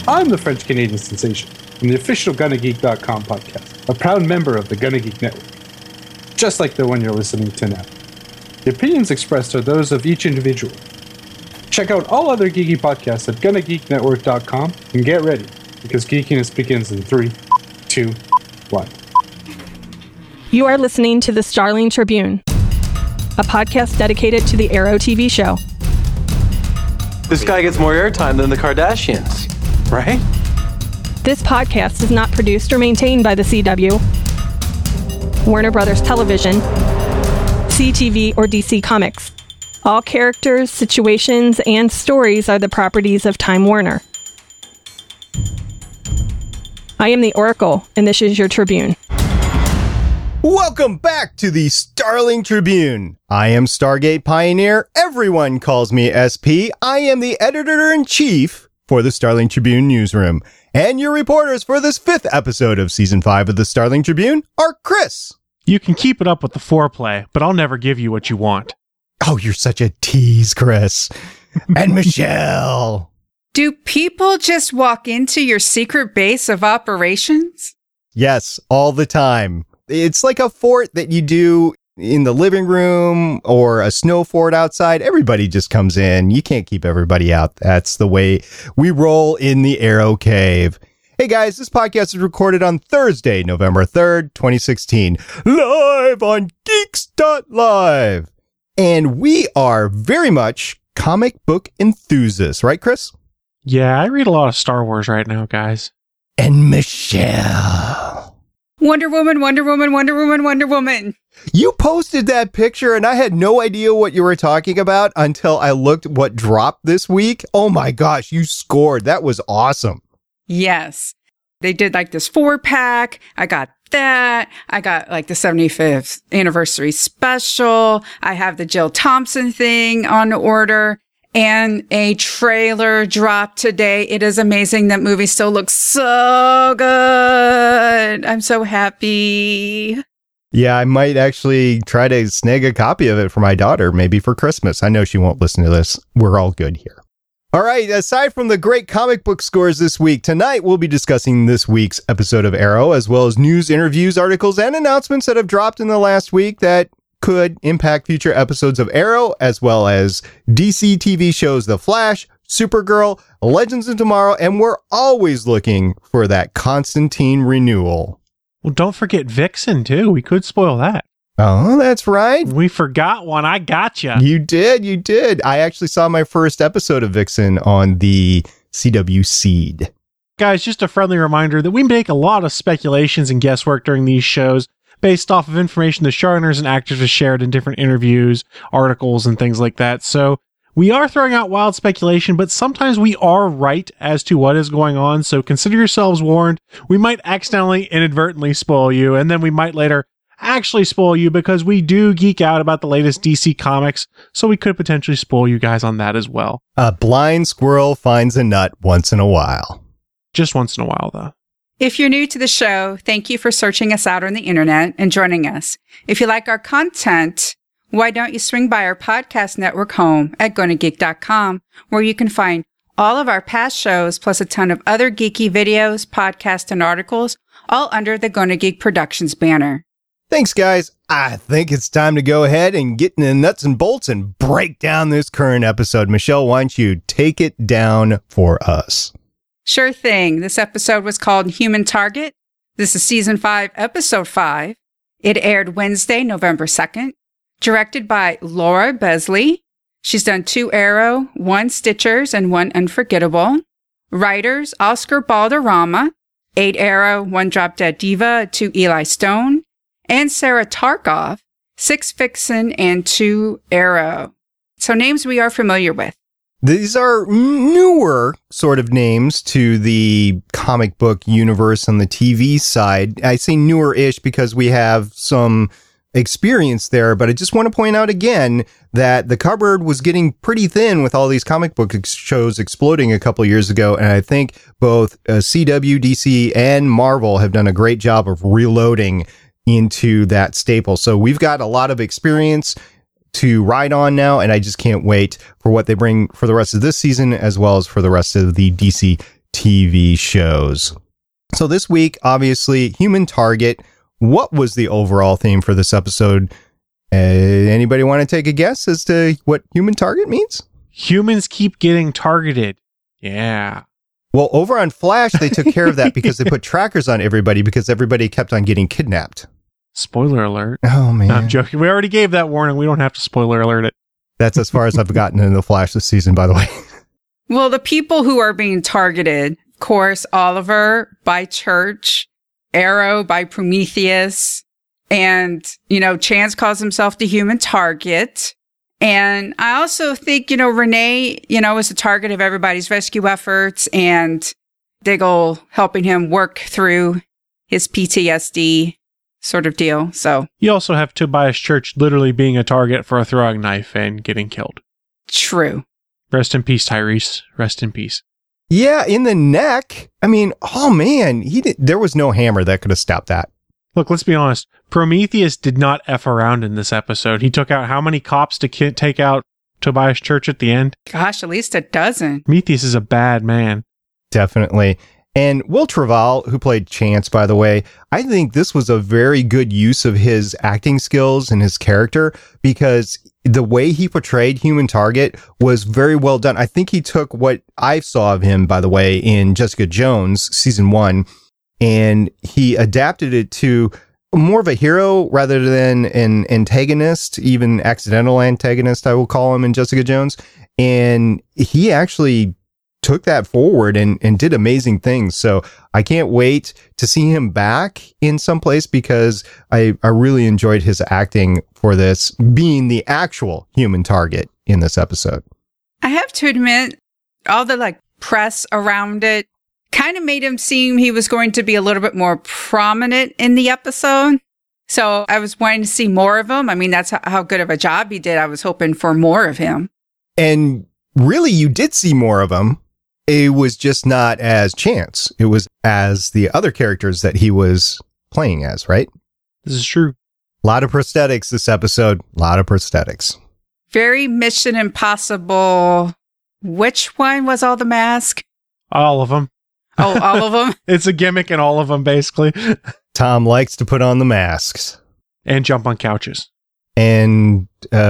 I'm the French-Canadian sensation from the official GonnaGeek.com podcast, a proud member of the Gonna Geek Network, just like the one you're listening to now. The opinions expressed are those of each individual. Check out all other geeky podcasts at GonnaGeekNetwork.com and get ready, because geekiness begins in 3, 2, 1. You are listening to the Starling Tribune, a podcast dedicated to the Arrow TV show. This guy gets more airtime than the Kardashians, right? This podcast is not produced or maintained by the CW, Warner Brothers Television, CTV, or DC Comics. All characters, situations, and stories are the properties of Time Warner. I am the Oracle, and this is your Tribune. Welcome back to the Starling Tribune. I am Stargate Pioneer. Everyone calls me SP. I am the editor-in-chief for the Starling Tribune newsroom. And your reporters for this 5th episode of Season 5 of the Starling Tribune are Chris. You can keep it up with the foreplay, but I'll never give you what you want. Oh, you're such a tease, Chris. And Michelle. Do people just walk into your secret base of operations? Yes, all the time. It's like a fort that you do in the living room or a snow fort outside. Everybody just comes in. You can't keep everybody out. That's the way we roll in the Arrow Cave. Hey guys, this podcast is recorded on Thursday, November 3rd, 2016, live on Geeks.live. And we are very much comic book enthusiasts, right, Chris? Yeah, I read a lot of Star Wars right now, guys. And Michelle. Wonder Woman, Wonder Woman, Wonder Woman, Wonder Woman. You posted that picture and I had no idea what you were talking about until I looked what dropped this week. Oh my gosh, you scored. That was awesome. Yes. They did like this 4-pack. I got that. I got like the 75th anniversary special. I have the Jill Thompson thing on order. And a trailer dropped today. It is amazing. That movie still looks so good. I'm so happy. Yeah, I might actually try to snag a copy of it for my daughter, maybe for Christmas. I know she won't listen to this. We're all good here. All right, aside from the great comic book scores this week, tonight we'll be discussing this week's episode of Arrow, as well as news, interviews, articles, and announcements that have dropped in the last week that could impact future episodes of Arrow, as well as DC TV shows The Flash, Supergirl, Legends of Tomorrow, and we're always looking for that Constantine renewal. Well, don't forget Vixen, too. We could spoil that. Oh, that's right. We forgot one. I gotcha. You did. I actually saw my first episode of Vixen on the CW Seed. Guys, just a friendly reminder that we make a lot of speculations and guesswork during these shows, based off of information the showrunners and actors have shared in different interviews, articles, and things like that. So we are throwing out wild speculation, but sometimes we are right as to what is going on. So consider yourselves warned. We might accidentally, inadvertently spoil you, and then we might later actually spoil you because we do geek out about the latest DC comics. So we could potentially spoil you guys on that as well. A blind squirrel finds a nut once in a while. Just once in a while, though. If you're new to the show, thank you for searching us out on the internet and joining us. If you like our content, why don't you swing by our podcast network home at GonnaGeek.com, where you can find all of our past shows, plus a ton of other geeky videos, podcasts, and articles, all under the Gonna Geek Productions banner. Thanks, guys. I think it's time to go ahead and get in the nuts and bolts and break down this current episode. Michelle, why don't you take it down for us? Sure thing. This episode was called Human Target. This is Season 5, Episode 5. It aired Wednesday, November 2nd. Directed by Laura Besley. She's done 2 Arrow, 1 Stitchers, and 1 Unforgettable. Writers, Oscar Balderrama. 8 Arrow, 1 Drop Dead Diva, 2 Eli Stone. And Sarah Tarkov. 6 Vixen, and 2 Arrow. So names we are familiar with. These are newer sort of names to the comic book universe on the TV side. I say newer-ish because we have some experience there, but I just want to point out again that the cupboard was getting pretty thin with all these comic book shows exploding a couple years ago, and I think both CW, DC, and Marvel have done a great job of reloading into that staple. So we've got a lot of experience to ride on now, and I just can't wait for what they bring for the rest of this season, as well as for the rest of the DC TV shows. So this week, obviously, Human Target. What was the overall theme for this episode? Anybody want to take a guess as to what Human Target means? Humans keep getting targeted. Yeah. Well, over on Flash, they took care of that because they put trackers on everybody because everybody kept on getting kidnapped. Spoiler alert. Oh, man. No, I'm joking. We already gave that warning. We don't have to spoiler alert it. That's as far as I've gotten in the Flash this season, by the way. Well, the people who are being targeted, of course, Oliver by Church, Arrow by Prometheus, and, Chance calls himself the Human Target. And I also think, Renee, is the target of everybody's rescue efforts, and Diggle helping him work through his PTSD sort of deal. So you also have Tobias Church literally being a target for a throwing knife and getting killed. True. Rest in peace, Tyrese. Rest in peace. Yeah, in the neck. I mean, oh man, there was no hammer that could have stopped that. Look, let's be honest. Prometheus did not F around in this episode. He took out how many cops to take out Tobias Church at the end? Gosh, at least a dozen. Prometheus is a bad man. Definitely. And Will Traval, who played Chance, by the way, I think this was a very good use of his acting skills and his character because the way he portrayed Human Target was very well done. I think he took what I saw of him, by the way, in Jessica Jones, season 1, and he adapted it to more of a hero rather than an antagonist, even accidental antagonist, I will call him in Jessica Jones. And he actually took that forward and did amazing things. So I can't wait to see him back in some place because I really enjoyed his acting for this, being the actual Human Target in this episode. I have to admit, all the press around it kind of made him seem he was going to be a little bit more prominent in the episode. So I was wanting to see more of him. I mean, that's how good of a job he did. I was hoping for more of him. And really, you did see more of him. It was just not as Chance. It was as the other characters that he was playing as, right? This is true. A lot of prosthetics this episode. A lot of prosthetics. Very Mission Impossible. Which one was all the mask? All of them. Oh, all of them? It's a gimmick in all of them, basically. Tom likes to put on the masks. And jump on couches. And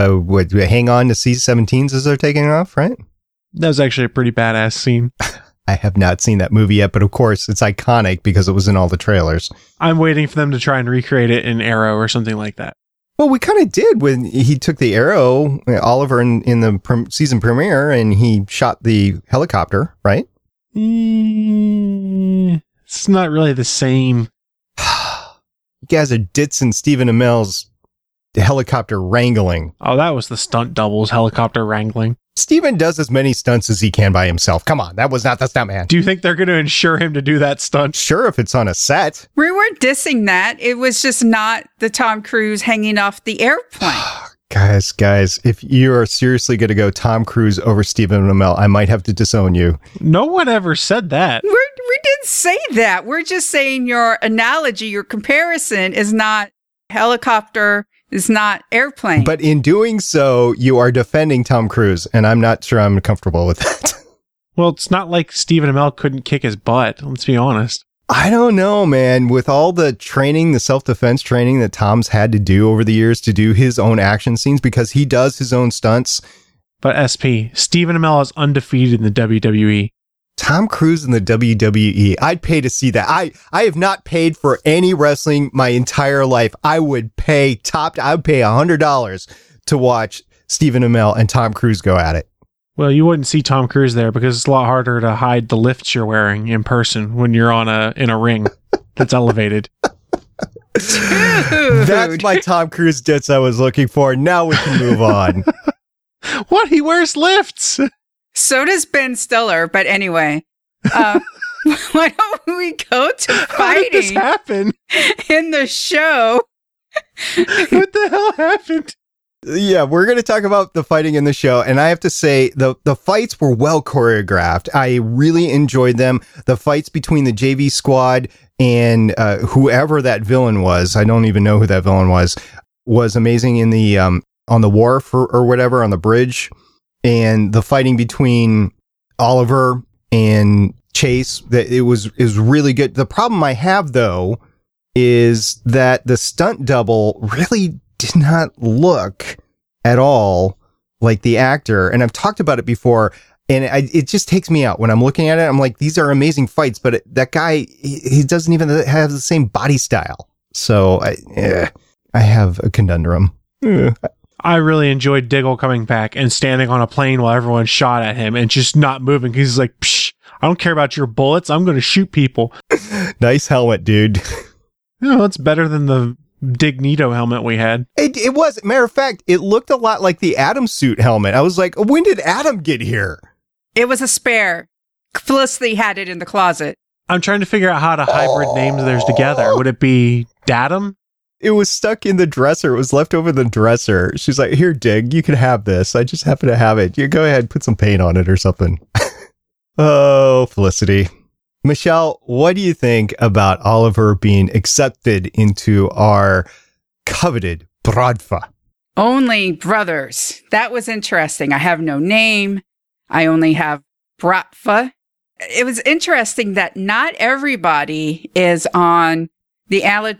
hang on to C-17s as they're taking off, right? That was actually a pretty badass scene. I have not seen that movie yet, but of course it's iconic because it was in all the trailers. I'm waiting for them to try and recreate it in Arrow or something like that. Well, we kind of did when he took the Arrow, Oliver, in the season premiere, and he shot the helicopter, right? It's not really the same. You guys are ditching Stephen Amell's helicopter wrangling. Oh, that was the stunt doubles helicopter wrangling. Steven does as many stunts as he can by himself. Come on, that was not the stuntman. Do you think they're going to insure him to do that stunt? Sure, if it's on a set. We weren't dissing that. It was just not the Tom Cruise hanging off the airplane. Guys, if you are seriously going to go Tom Cruise over Stephen Amell, I might have to disown you. No one ever said that. We didn't say that. We're just saying your analogy, your comparison is not helicopter, is not airplane. But in doing so, you are defending Tom Cruise, and I'm not sure I'm comfortable with that. Well, it's not like Stephen Amell couldn't kick his butt. Let's be honest. I don't know, man. With all the training, the self-defense training that Tom's had to do over the years to do his own action scenes, because he does his own stunts. But SP, Stephen Amell is undefeated in the WWE. Tom Cruise in the WWE. I'd pay to see that. I have not paid for any wrestling my entire life. I would pay $100 to watch Stephen Amell and Tom Cruise go at it. Well, you wouldn't see Tom Cruise there because it's a lot harder to hide the lifts you're wearing in person when you're in a ring that's elevated. That's my Tom Cruise ditz I was looking for. Now we can move on. What? He wears lifts. So does Ben Stiller. But anyway, why don't we go to fighting? How did this happen? In the show? What the hell happened? Yeah, we're going to talk about the fighting in the show, and I have to say the fights were well choreographed. I really enjoyed them. The fights between the JV squad and whoever that villain was, I don't even know who that villain was amazing in the on the wharf or whatever on the bridge, and the fighting between Oliver and chase. That it was really good. The problem I have though is that the stunt double really did not look at all like the actor. And I've talked about it before, and it just takes me out when I'm looking at it. I'm like, these are amazing fights, but that guy, he doesn't even have the same body style. So I have a conundrum. I really enjoyed Diggle coming back and standing on a plane while everyone shot at him and just not moving. He's like, psh, I don't care about your bullets. I'm going to shoot people. Nice helmet, dude. It's better than the Dignito helmet we had. It was. Matter of fact, it looked a lot like the Adam suit helmet. I was like, when did Adam get here? It was a spare. Felicity had it in the closet. I'm trying to figure out how to hybrid names theirs together. Would it be Datum? It was stuck in the dresser. It was left over the dresser. She's like, here, Dig, you can have this. I just happen to have it. You go ahead, put some paint on it or something. Oh, Felicity. Michelle, what do you think about Oliver being accepted into our coveted Brodfa? Only brothers. That was interesting. I have no name. I only have Brodfa. It was interesting that not everybody is on the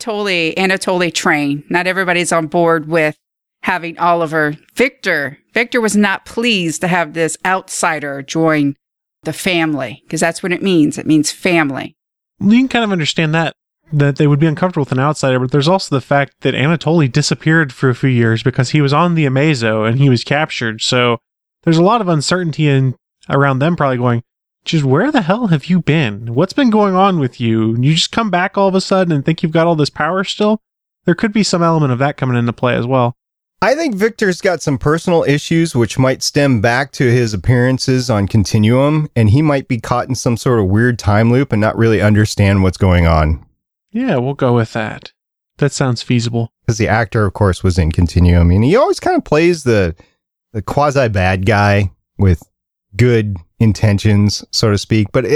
Anatoly train. Not everybody's on board with having Oliver. Victor was not pleased to have this outsider join the family, because that's what it means. It means family. You can kind of understand that they would be uncomfortable with an outsider, but there's also the fact that Anatoly disappeared for a few years because he was on the Amazo and he was captured. So there's a lot of uncertainty around them probably going, just where the hell have you been? What's been going on with you? You just come back all of a sudden and think you've got all this power still? There could be some element of that coming into play as well. I think Victor's got some personal issues which might stem back to his appearances on Continuum, and he might be caught in some sort of weird time loop and not really understand what's going on. Yeah, we'll go with that. That sounds feasible. Because the actor, of course, was in Continuum, and he always kind of plays the quasi-bad guy with good intentions, so to speak. But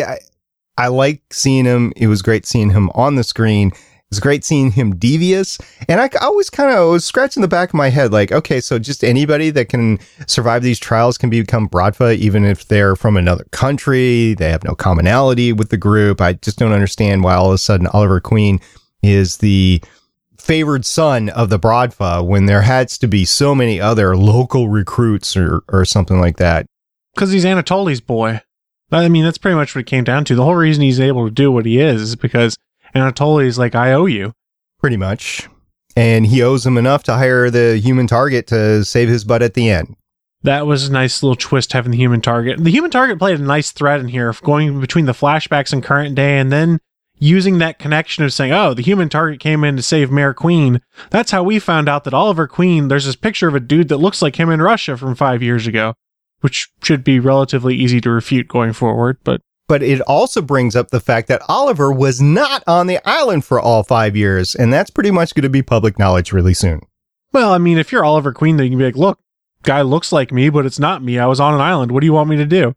I like seeing him. It was great seeing him on the screen. It was great seeing him devious. And I always kind of was scratching the back of my head, like, okay, so just anybody that can survive these trials can become Brodfa, even if they're from another country. They have no commonality with the group. I just don't understand why all of a sudden Oliver Queen is the favored son of the Brodfa when there has to be so many other local recruits or something like that. Because he's Anatoly's boy. I mean, that's pretty much what it came down to. The whole reason he's able to do what he is because Anatoly's like, I owe you. Pretty much. And he owes him enough to hire the human target to save his butt at the end. That was a nice little twist, having the human target. The human target played a nice thread in here, going between the flashbacks and current day, and then using that connection of saying, oh, the human target came in to save Mayor Queen. That's how we found out that Oliver Queen, there's this picture of a dude that looks like him in Russia from 5 years ago, which should be relatively easy to refute going forward, but it also brings up the fact that Oliver was not on the island for all 5 years, and that's pretty much going to be public knowledge really soon. Well, I mean, if you're Oliver Queen, then you can be like, look, guy looks like me, but it's not me. I was on an island. What do you want me to do?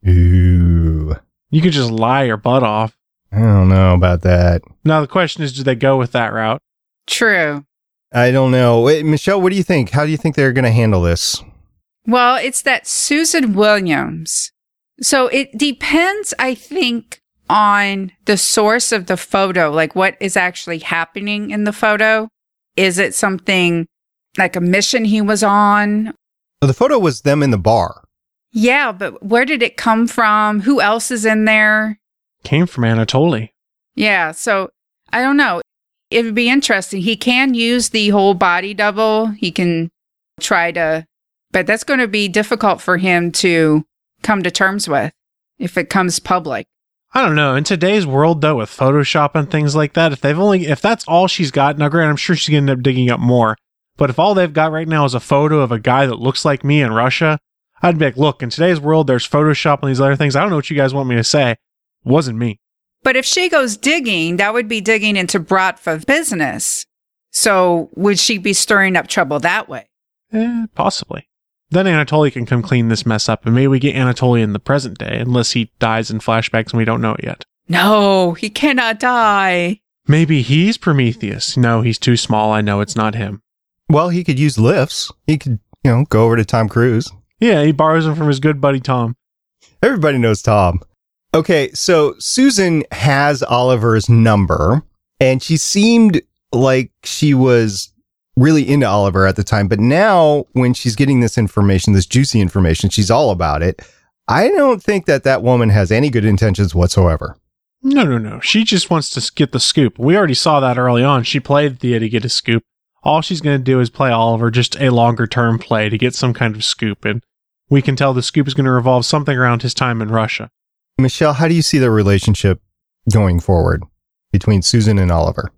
Ooh. You could just lie your butt off. I don't know about that. Now, the question is, do they go with that route? True. I don't know. Wait, Michelle, what do you think? How do you think they're going to handle this? Well, it's that Susan Williams. So it depends, I think, on the source of the photo, like what is actually happening in the photo. Is it something like a mission he was on? Well, the photo was them in the bar. Yeah, but where did it come from? Who else is in there? Came from Anatoly. Yeah, so I don't know. It would be interesting. He can use the whole body double. He can try to, but that's going to be difficult for him to come to terms with if it comes public. I don't know. In today's world, though, with Photoshop and things like that, if that's all she's got, now granted, I'm sure she's going to end up digging up more, but if all they've got right now is a photo of a guy that looks like me in Russia, I'd be like, look, in today's world, there's Photoshop and these other things. I don't know what you guys want me to say. It wasn't me. But if she goes digging, that would be digging into Brodfa business. So would she be stirring up trouble that way? Possibly. Then Anatoly can come clean this mess up, and maybe we get Anatoly in the present day, unless he dies in flashbacks and we don't know it yet. No, he cannot die. Maybe he's Prometheus. No, he's too small. I know it's not him. Well, he could use lifts. He could, go over to Tom Cruise. Yeah, he borrows them from his good buddy Tom. Everybody knows Tom. Okay, so Susan has Oliver's number, and she seemed like she was really into Oliver at the time. But now, when she's getting this information, this juicy information, she's all about it. I don't think that woman has any good intentions whatsoever. No. She just wants to get the scoop. We already saw that early on. She played Thea to get a scoop. All she's going to do is play Oliver, just a longer-term play to get some kind of scoop. And we can tell the scoop is going to revolve something around his time in Russia. Michelle, how do you see the relationship going forward between Susan and Oliver?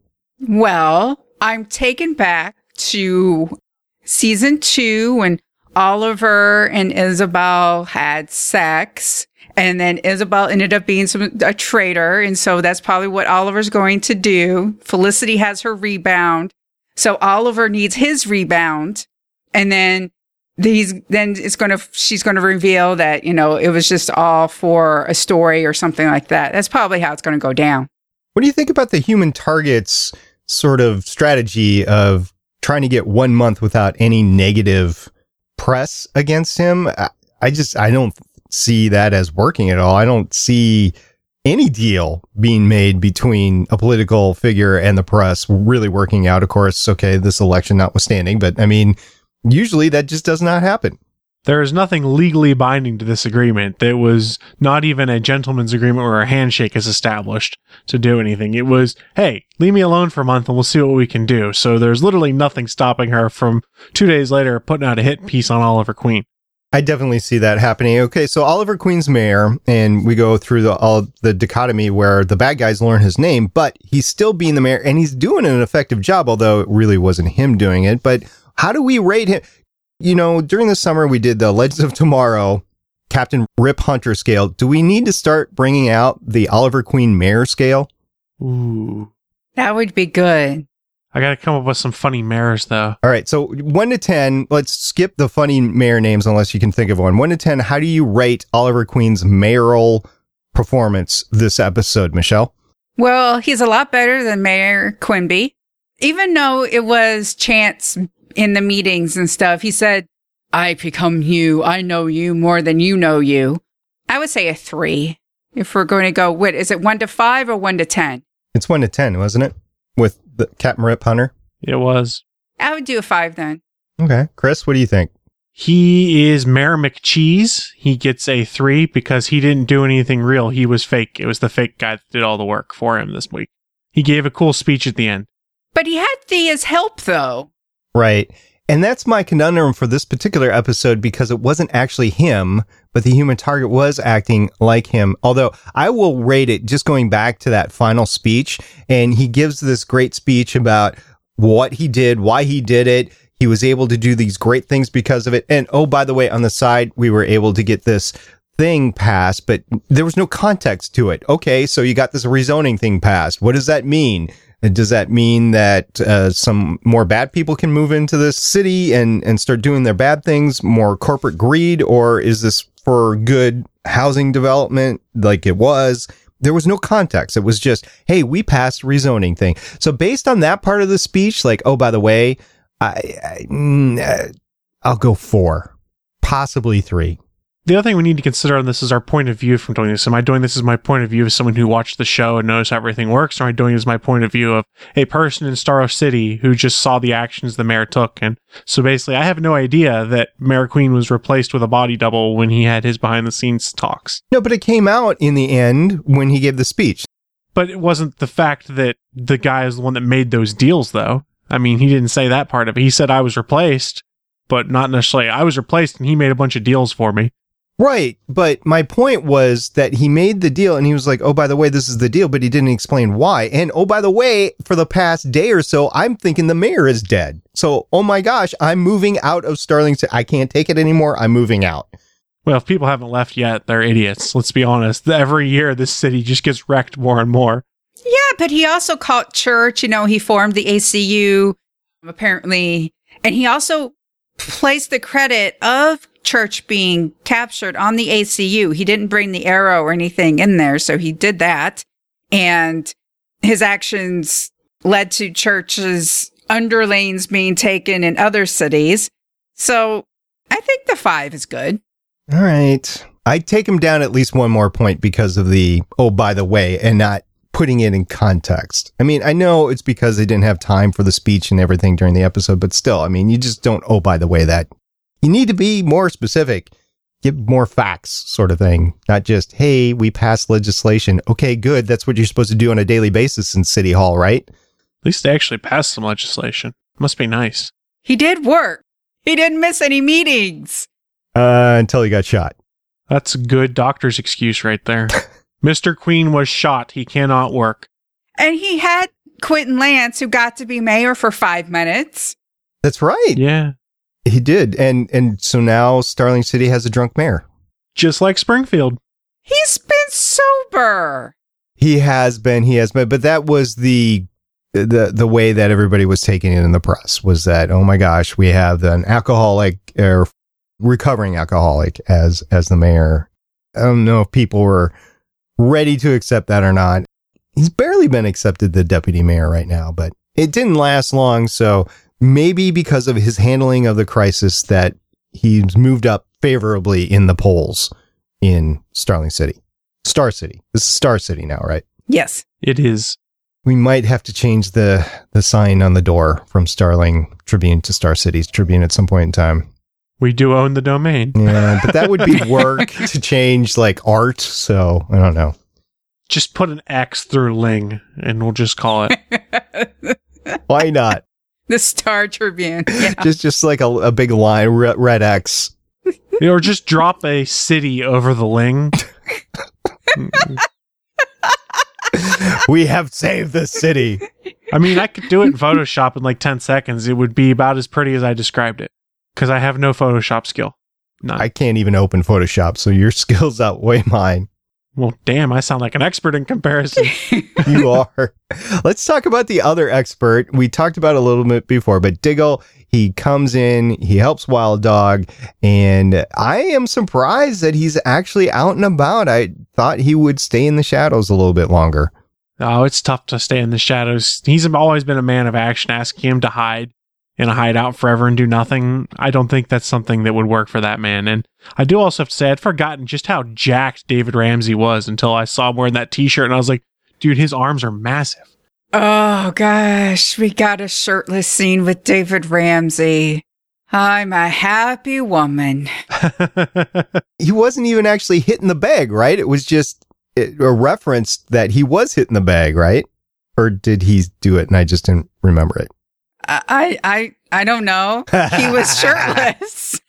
Well, I'm taken back to season 2 when Oliver and Isabel had sex, and then Isabel ended up being a traitor, and so that's probably what Oliver's going to do. Felicity has her rebound, so Oliver needs his rebound, and then she's going to reveal that, it was just all for a story or something like that. That's probably how it's going to go down. What do you think about the Human Target's sort of strategy of trying to get 1 month without any negative press against him? I don't see that as working at all. I don't see any deal being made between a political figure and the press really working out. Of course, okay, this election notwithstanding, but I mean, usually that just does not happen. There is nothing legally binding to this agreement. There was not even a gentleman's agreement where a handshake is established to do anything. It was, hey, leave me alone for a month and we'll see what we can do. So there's literally nothing stopping her from 2 days later putting out a hit piece on Oliver Queen. I definitely see that happening. Okay, so Oliver Queen's mayor, and we go through all the dichotomy where the bad guys learn his name, but he's still being the mayor and he's doing an effective job, although it really wasn't him doing it. But how do we rate him? During the summer, we did the Legends of Tomorrow Captain Rip Hunter scale. Do we need to start bringing out the Oliver Queen mayor scale? Ooh. That would be good. I got to come up with some funny mayors, though. All right, so 1 to 10, let's skip the funny mayor names unless you can think of one. 1 to 10, how do you rate Oliver Queen's mayoral performance this episode, Michelle? Well, he's a lot better than Mayor Quimby. Even though it was chance in the meetings and stuff, he said, I become you. I know you more than you know you. I would say a 3. If we're going to go, is it 1 to 5 or 1 to 10? It's 1 to 10, wasn't it? With the Captain Rip Hunter? It was. I would do a 5 then. Okay. Chris, what do you think? He is Mayor McCheese. He gets a 3 because he didn't do anything real. He was fake. It was the fake guy that did all the work for him this week. He gave a cool speech at the end. But he had Thea's help, though. Right. And that's my conundrum for this particular episode because it wasn't actually him, but the Human Target was acting like him. Although I will rate it just going back to that final speech. And he gives this great speech about what he did, why he did it. He was able to do these great things because of it. And oh, by the way, on the side, we were able to get this thing passed, but there was no context to it. Okay, so you got this rezoning thing passed. What does that mean? Does that mean that some more bad people can move into this city and start doing their bad things, more corporate greed, or is this for good housing development like it was? There was no context. It was just, hey, we passed rezoning thing. So based on that part of the speech, like, oh, by the way, I'll go 4, possibly 3. The other thing we need to consider on this is our point of view from doing this. Am I doing this as my point of view as someone who watched the show and knows how everything works, or am I doing it as my point of view of a person in Starro City who just saw the actions the mayor took? And so basically, I have no idea that Mayor Queen was replaced with a body double when he had his behind-the-scenes talks. No, but it came out in the end when he gave the speech. But it wasn't the fact that the guy is the one that made those deals, though. I mean, he didn't say that part of it. He said I was replaced, but not necessarily I was replaced and he made a bunch of deals for me. Right, but my point was that he made the deal and he was like, oh, by the way, this is the deal, but he didn't explain why. And oh, by the way, for the past day or so, I'm thinking the mayor is dead. So, oh my gosh, I'm moving out of Starling City. I can't take it anymore. I'm moving out. Well, if people haven't left yet, they're idiots. Let's be honest. Every year, this city just gets wrecked more and more. Yeah, but he also called church. He formed the ACU, apparently. And he also placed the credit of church being captured on the ACU. He didn't bring the arrow or anything in there, so he did that. And his actions led to church's underlings being taken in other cities. So I think the 5 is good. All right. I'd take him down at least one more point because of the, oh, by the way, and not putting it in context. I mean, I know it's because they didn't have time for the speech and everything during the episode, but still, I mean, you just don't, oh, by the way, that. You need to be more specific, give more facts sort of thing, not just, hey, we passed legislation. Okay, good. That's what you're supposed to do on a daily basis in City Hall, right? At least they actually passed some legislation. Must be nice. He did work. He didn't miss any meetings. Until he got shot. That's a good doctor's excuse right there. Mr. Queen was shot. He cannot work. And he had Quentin Lance, who got to be mayor for 5 minutes. That's right. Yeah. He did. And so now Starling City has a drunk mayor. Just like Springfield. He's been sober. He has been. But that was the way that everybody was taking it in the press, was that, oh my gosh, we have an alcoholic or recovering alcoholic as the mayor. I don't know if people were ready to accept that or not. He's barely been accepted the deputy mayor right now, but it didn't last long. So maybe because of his handling of the crisis that he's moved up favorably in the polls in Starling City. Star City. This is Star City now, right? Yes. It is. We might have to change the sign on the door from Starling Tribune to Star City's Tribune at some point in time. We do own the domain. Yeah, but that would be work to change like art. So I don't know. Just put an X through Ling and we'll just call it. Why not? The Star Tribune. Yeah. just like a big line, red X. Or just drop a city over the Ling. We have saved the city. I mean, I could do it in Photoshop in like 10 seconds. It would be about as pretty as I described it. Because I have no Photoshop skill. None. I can't even open Photoshop, so your skills outweigh mine. Well, damn, I sound like an expert in comparison. You are. Let's talk about the other expert. We talked about it a little bit before, but Diggle, he comes in, he helps Wild Dog, and I am surprised that he's actually out and about. I thought he would stay in the shadows a little bit longer. Oh, it's tough to stay in the shadows. He's always been a man of action. Asking him to hide in a hideout forever and do nothing, I don't think that's something that would work for that man. And I do also have to say, I'd forgotten just how jacked David Ramsey was until I saw him wearing that t-shirt, and I was like, dude, his arms are massive. Oh, gosh. We got a shirtless scene with David Ramsey. I'm a happy woman. He wasn't even actually hitting the bag, right? It was just a reference that he was hitting the bag, right? Or did he do it and I just didn't remember it? I don't know. He was shirtless.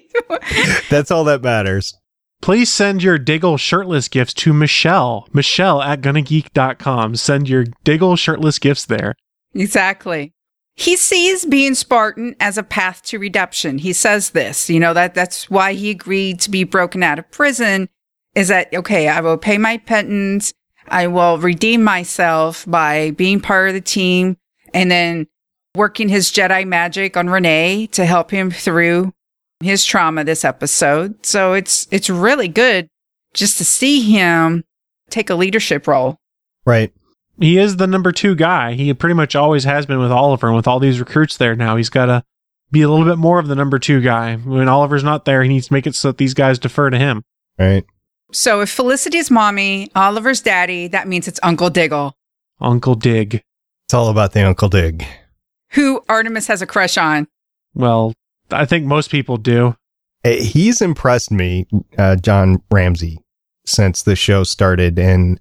That's all that matters. Please send your Diggle shirtless gifts to Michelle at gonnageek.com. Send your Diggle shirtless gifts there. Exactly. He sees being Spartan as a path to redemption. He says this, that's why he agreed to be broken out of prison, is that, okay, I will pay my penance. I will redeem myself by being part of the team and then working his Jedi magic on Renee to help him through his trauma this episode. So it's really good just to see him take a leadership role. Right. He is the number 2 guy. He pretty much always has been with Oliver, and with all these recruits there now, he's got to be a little bit more of the number 2 guy. When Oliver's not there, he needs to make it so that these guys defer to him. Right. So if Felicity's mommy, Oliver's daddy, that means it's Uncle Diggle. Uncle Dig. It's all about the Uncle Dig. Who Artemis has a crush on. Well, I think most people do. He's impressed me, John Ramsey, since the show started. And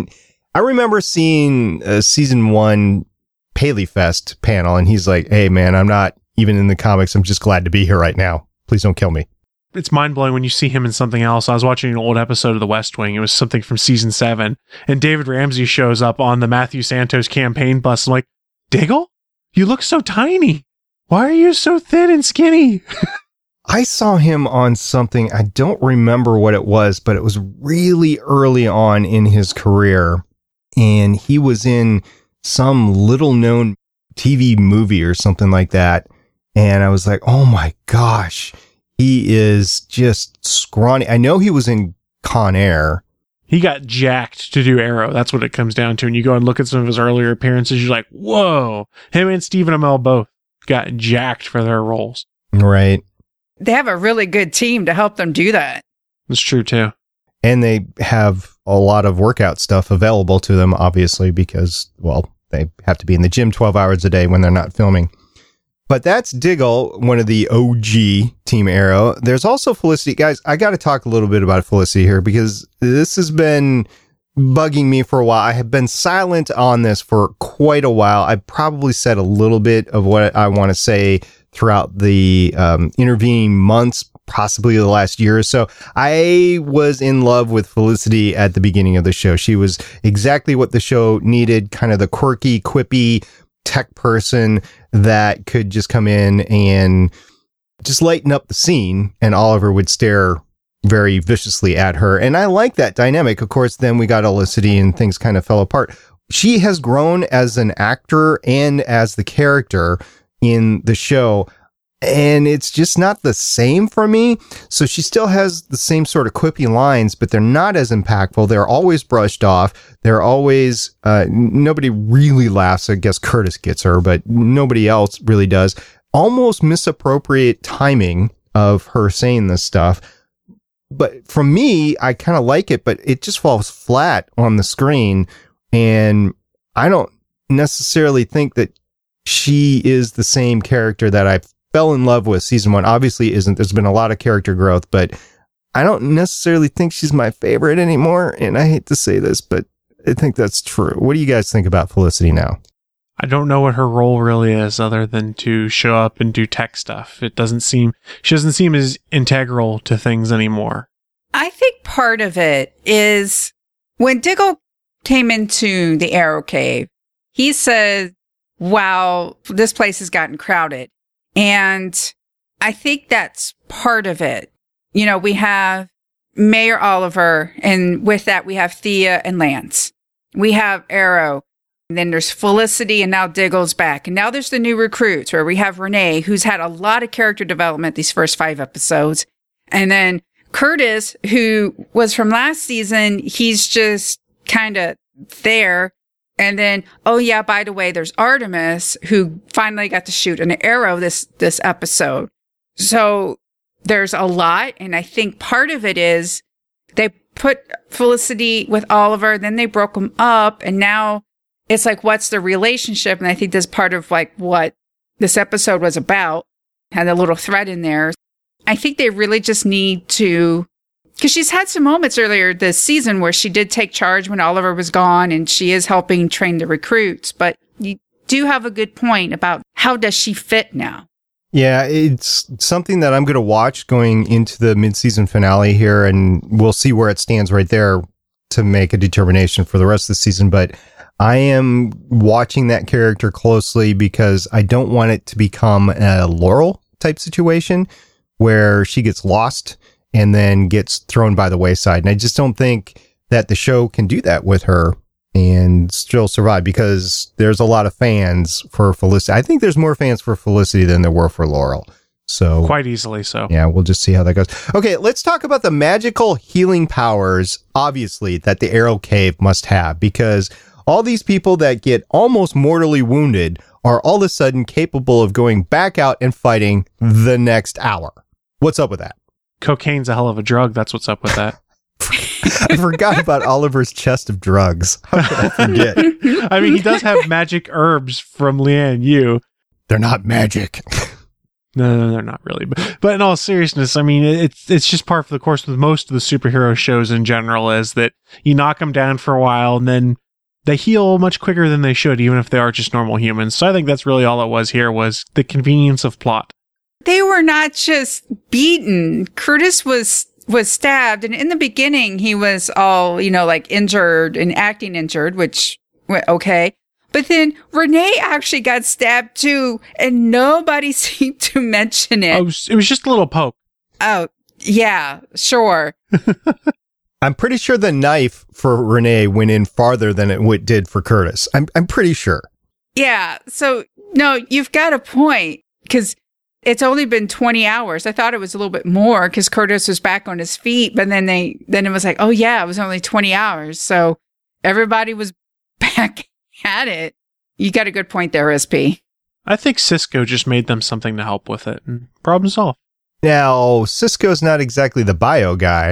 I remember seeing a season 1 Paley Fest panel, and he's like, hey, man, I'm not even in the comics. I'm just glad to be here right now. Please don't kill me. It's mind-blowing when you see him in something else. I was watching an old episode of The West Wing. It was something from season 7. And David Ramsey shows up on the Matthew Santos campaign bus. I'm like, Diggle? You look so tiny. Why are you so thin and skinny? I saw him on something. I don't remember what it was, but it was really early on in his career. And he was in some little known TV movie or something like that. And I was like, oh my gosh, he is just scrawny. I know he was in Con Air. He got jacked to do Arrow. That's what it comes down to. And you go and look at some of his earlier appearances, you're like, whoa. Him and Stephen Amell both got jacked for their roles. Right. They have a really good team to help them do that. That's true, too. And they have a lot of workout stuff available to them, obviously, because, well, they have to be in the gym 12 hours a day when they're not filming. But that's Diggle, one of the OG Team Arrow. There's also Felicity. Guys, I got to talk a little bit about Felicity here because this has been bugging me for a while. I have been silent on this for quite a while. I probably said a little bit of what I want to say throughout the intervening months, possibly the last year or so. I was in love with Felicity at the beginning of the show. She was exactly what the show needed, kind of the quirky, quippy tech person that could just come in and just lighten up the scene, and Oliver would stare very viciously at her. And I like that dynamic. Of course, then we got Felicity and things kind of fell apart. She has grown as an actor and as the character in the show, and it's just not the same for me. So she still has the same sort of quippy lines, but they're not as impactful. They're always brushed off. They're always, nobody really laughs. I guess Curtis gets her, but nobody else really does. Almost misappropriate timing of her saying this stuff. But for me, I kind of like it, but it just falls flat on the screen. And I don't necessarily think that she is the same character that I fell in love with. Season 1 obviously isn't. There's been a lot of character growth, but I don't necessarily think she's my favorite anymore. And I hate to say this, but I think that's true. What do you guys think about Felicity now? I don't know what her role really is other than to show up and do tech stuff. She doesn't seem as integral to things anymore. I think part of it is when Diggle came into the Arrow Cave, he said, wow, this place has gotten crowded. And I think that's part of it. You know, we have Mayor Oliver, and with that, we have Thea and Lance. We have Arrow, and then there's Felicity, and now Diggle's back. And now there's the new recruits, where we have Renee, who's had a lot of character development these first 5 episodes. And then Curtis, who was from last season, he's just kind of there. And then, oh yeah, by the way, there's Artemis, who finally got to shoot an arrow this episode. So there's a lot. And I think part of it is they put Felicity with Oliver, then they broke them up. And now it's like, what's the relationship? And I think that's part of like what this episode was about. Had a little thread in there. I think they really just need to, because she's had some moments earlier this season where she did take charge when Oliver was gone, and she is helping train the recruits. But you do have a good point about how does she fit now? Yeah, it's something that I'm going to watch going into the mid-season finale here, and we'll see where it stands right there to make a determination for the rest of the season. But I am watching that character closely because I don't want it to become a Laurel type situation where she gets lost and then gets thrown by the wayside. And I just don't think that the show can do that with her and still survive, because there's a lot of fans for Felicity. I think there's more fans for Felicity than there were for Laurel. So quite easily so. Yeah, we'll just see how that goes. Okay, let's talk about the magical healing powers, obviously, that the Arrow Cave must have, because all these people that get almost mortally wounded are all of a sudden capable of going back out and fighting the next hour. What's up with that? Cocaine's a hell of a drug. That's what's up with that. I forgot about Oliver's chest of drugs. How could I forget? I mean, he does have magic herbs from Lian Yu. They're not magic. No, they're not really. But in all seriousness, I mean, it's just par for the course with most of the superhero shows in general, is that you knock them down for a while and then they heal much quicker than they should, even if they are just normal humans. So I think that's really all it was here, was the convenience of plot. They were not just beaten. Curtis was stabbed, and in the beginning he was all, like injured and acting injured, which okay. But then Renee actually got stabbed too, and nobody seemed to mention it. Oh, it was just a little poke. Oh, yeah, sure. I'm pretty sure the knife for Renee went in farther than it did for Curtis. I'm pretty sure. Yeah. So no, you've got a point, because it's only been 20 hours. I thought it was a little bit more because Curtis was back on his feet, but then it was like, oh yeah, it was only 20 hours. So everybody was back at it. You got a good point there, SP. I think Cisco just made them something to help with it, and problem solved. Now, Cisco's not exactly the bio guy.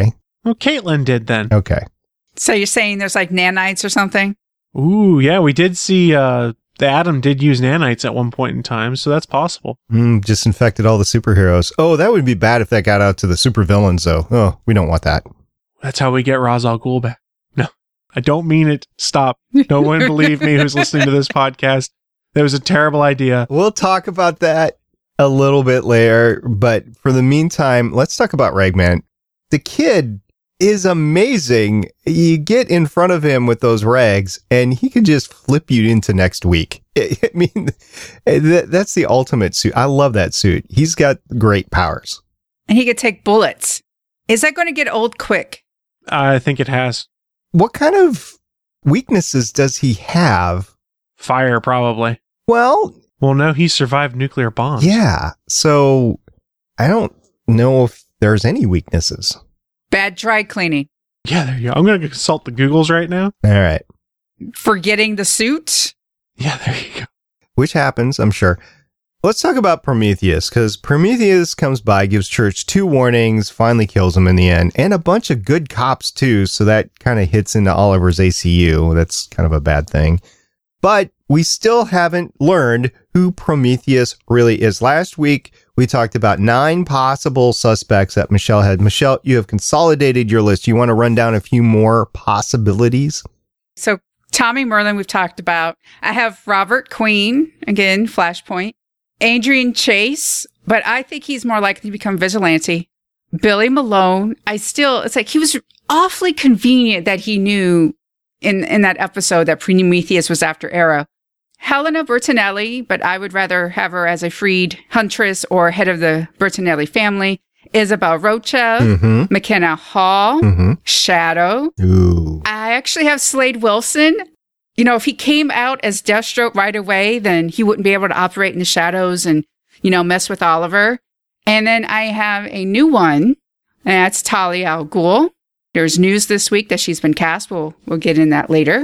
Well, Caitlin did then. Okay. So you're saying there's like nanites or something? Ooh, yeah, we did see the Atom did use nanites at one point in time, so that's possible. Just infected all the superheroes. Oh, that would be bad if that got out to the supervillains, though. Oh, we don't want that. That's how we get Ra's al Ghul back. No, I don't mean it. Stop. No one believe me who's listening to this podcast. That was a terrible idea. We'll talk about that a little bit later, but for the meantime, let's talk about Ragman. The kid is amazing. You get in front of him with those rags, and he could just flip you into next week. I mean, that's the ultimate suit. I love that suit. He's got great powers. And he could take bullets. Is that going to get old quick? I think it has. What kind of weaknesses does he have? Fire, probably. Well, no, he survived nuclear bombs. Yeah. So I don't know if there's any weaknesses. Bad dry cleaning. Yeah, there you go. I'm going to consult the Googles right now. All right. Forgetting the suit. Yeah, there you go. Which happens, I'm sure. Let's talk about Prometheus, because Prometheus comes by, gives Church 2 warnings, finally kills him in the end, and a bunch of good cops too, so that kind of hits into Oliver's ACU. That's kind of a bad thing. But we still haven't learned who Prometheus really is. Last week, we talked about 9 possible suspects that Michelle had. Michelle, you have consolidated your list. You want to run down a few more possibilities? So Tommy Merlin, we've talked about. I have Robert Queen, again, Flashpoint. Adrian Chase, but I think he's more likely to become Vigilante. Billy Malone, it's like he was awfully convenient that he knew in that episode that Prometheus was after Arrow. Helena Bertinelli, but I would rather have her as a freed huntress or head of the Bertinelli family. Isabel Rocha, McKenna Hall, Shadow. Ooh. I actually have Slade Wilson. You know, if he came out as Deathstroke right away, then he wouldn't be able to operate in the shadows and, mess with Oliver. And then I have a new one, and that's Talia al Ghul. There's news this week that she's been cast. We'll get in that later.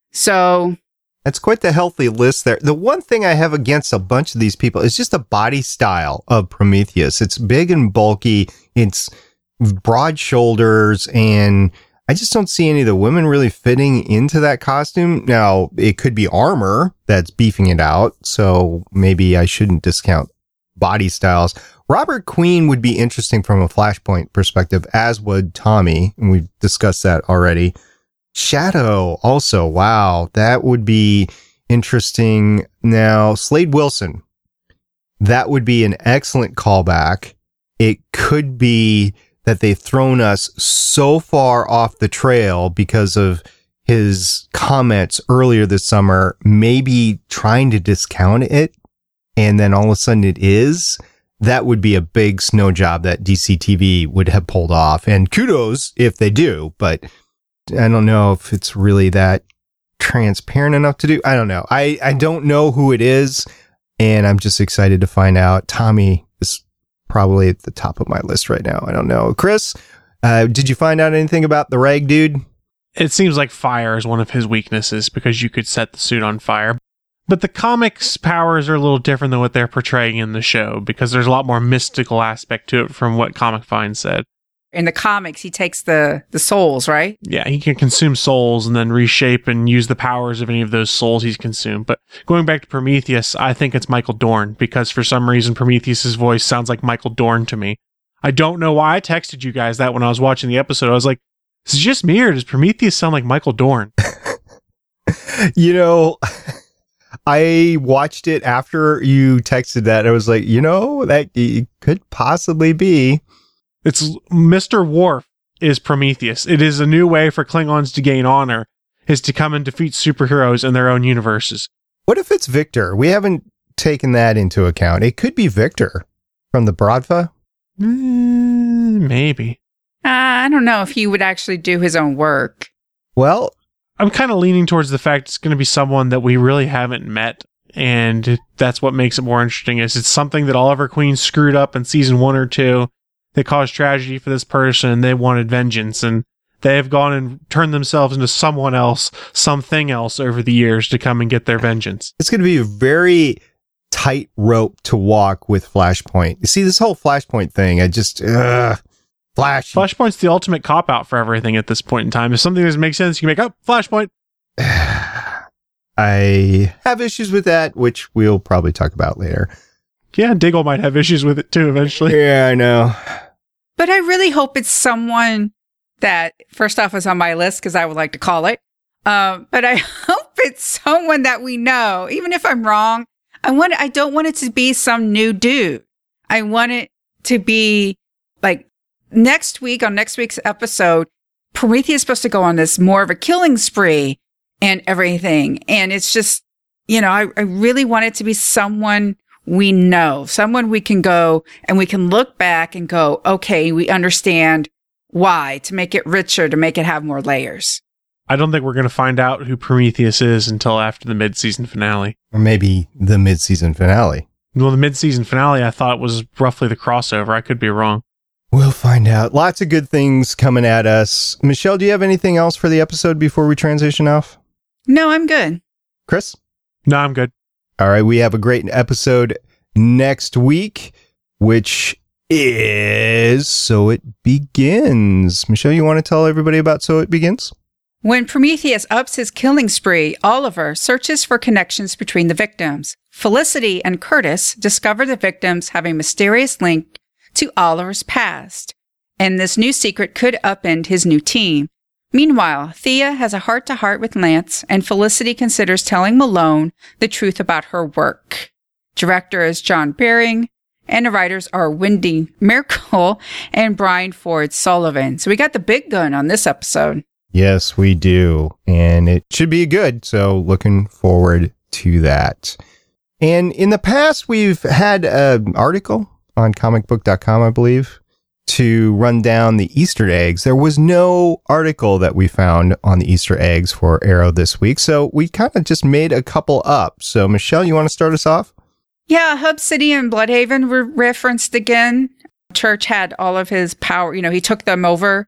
So that's quite the healthy list there. The one thing I have against a bunch of these people is just the body style of Prometheus. It's big and bulky. It's broad shoulders, and I just don't see any of the women really fitting into that costume. Now, it could be armor that's beefing it out, so maybe I shouldn't discount body styles. Robert Queen would be interesting from a Flashpoint perspective, as would Tommy, and we've discussed that already. Shadow also, wow, that would be interesting. Now, Slade Wilson, that would be an excellent callback. It could be that they've thrown us so far off the trail because of his comments earlier this summer, maybe trying to discount it, and then all of a sudden it is. That would be a big snow job that DC TV would have pulled off. And kudos if they do, but I don't know if it's really that transparent enough to do. I don't know. I don't know who it is, and I'm just excited to find out. Tommy is probably at the top of my list right now. I don't know. Chris, did you find out anything about the rag dude? It seems like fire is one of his weaknesses because you could set the suit on fire. But the comics' powers are a little different than what they're portraying in the show because there's a lot more mystical aspect to it from what Comic Find said. In the comics, he takes the souls, right? Yeah, he can consume souls and then reshape and use the powers of any of those souls he's consumed. But going back to Prometheus, I think it's Michael Dorn because for some reason Prometheus's voice sounds like Michael Dorn to me. I don't know why. I texted you guys that when I was watching the episode. I was like, is it just me or does Prometheus sound like Michael Dorn? I watched it after you texted that. I was like, that it could possibly be. It's Mr. Worf is Prometheus. It is a new way for Klingons to gain honor, is to come and defeat superheroes in their own universes. What if it's Victor? We haven't taken that into account. It could be Victor from the Brodva. Maybe. I don't know if he would actually do his own work. Well, I'm kind of leaning towards the fact it's going to be someone that we really haven't met, and that's what makes it more interesting. Is it's something that Oliver Queen screwed up in season 1 or 2. They caused tragedy for this person, and they wanted vengeance, and they have gone and turned themselves into someone else, something else over the years to come and get their vengeance. It's going to be a very tight rope to walk with Flashpoint. You see, this whole Flashpoint thing, Flash. Flashpoint's the ultimate cop-out for everything at this point in time. If something doesn't make sense, you can make, Flashpoint. I have issues with that, which we'll probably talk about later. Yeah, Diggle might have issues with it too eventually. Yeah, I know. But I really hope it's someone that, first off, is on my list because I would like to call it. But I hope it's someone that we know. Even if I'm wrong, I don't want it to be some new dude. I want it to be like next week, on next week's episode, Prometheus is supposed to go on this more of a killing spree and everything. And it's just, I really want it to be someone we know, someone we can go and we can look back and go, okay, we understand why, to make it richer, to make it have more layers. I don't think we're going to find out who Prometheus is until after the mid-season finale. Or maybe the mid-season finale. Well, the mid-season finale I thought was roughly the crossover. I could be wrong. We'll find out. Lots of good things coming at us. Michelle, do you have anything else for the episode before we transition off? No, I'm good. Chris? No, I'm good. All right, we have a great episode next week, which is So It Begins. Michelle, you want to tell everybody about So It Begins? When Prometheus ups his killing spree, Oliver searches for connections between the victims. Felicity and Curtis discover the victims have a mysterious link to Oliver's past, and this new secret could upend his new team. Meanwhile, Thea has a heart-to-heart with Lance, and Felicity considers telling Malone the truth about her work. Director is John Beering, and the writers are Wendy Merkel and Brian Ford Sullivan. So we got the big gun on this episode. Yes, we do. And it should be good. So looking forward to that. And in the past, we've had an article on comicbook.com, I believe, to run down the Easter eggs. There was no article that we found on the Easter eggs for Arrow this week. So we kind of just made a couple up. So Michelle, you want to start us off? Yeah, Hub City and Bloodhaven were referenced again. Church had all of his power. He took them over,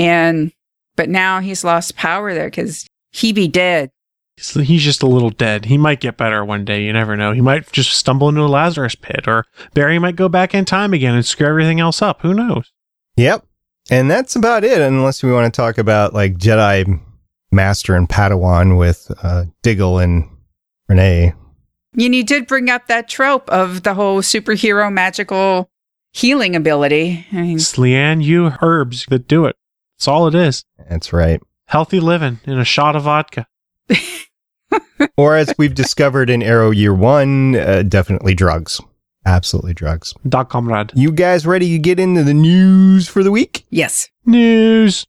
but now he's lost power there because he be dead. He's just a little dead. He might get better one day. You never know. He might just stumble into a Lazarus pit, or Barry might go back in time again and screw everything else up. Who knows? Yep. And that's about it, unless we want to talk about like Jedi Master and Padawan with Diggle and Renee. You did bring up that trope of the whole superhero magical healing ability. It's Leanne Yu herbs that do it. That's all it is. That's right. Healthy living in a shot of vodka. Or as we've discovered in Arrow Year 1, definitely drugs. Absolutely drugs. Doc Comrade. You guys ready to get into the news for the week? Yes. News.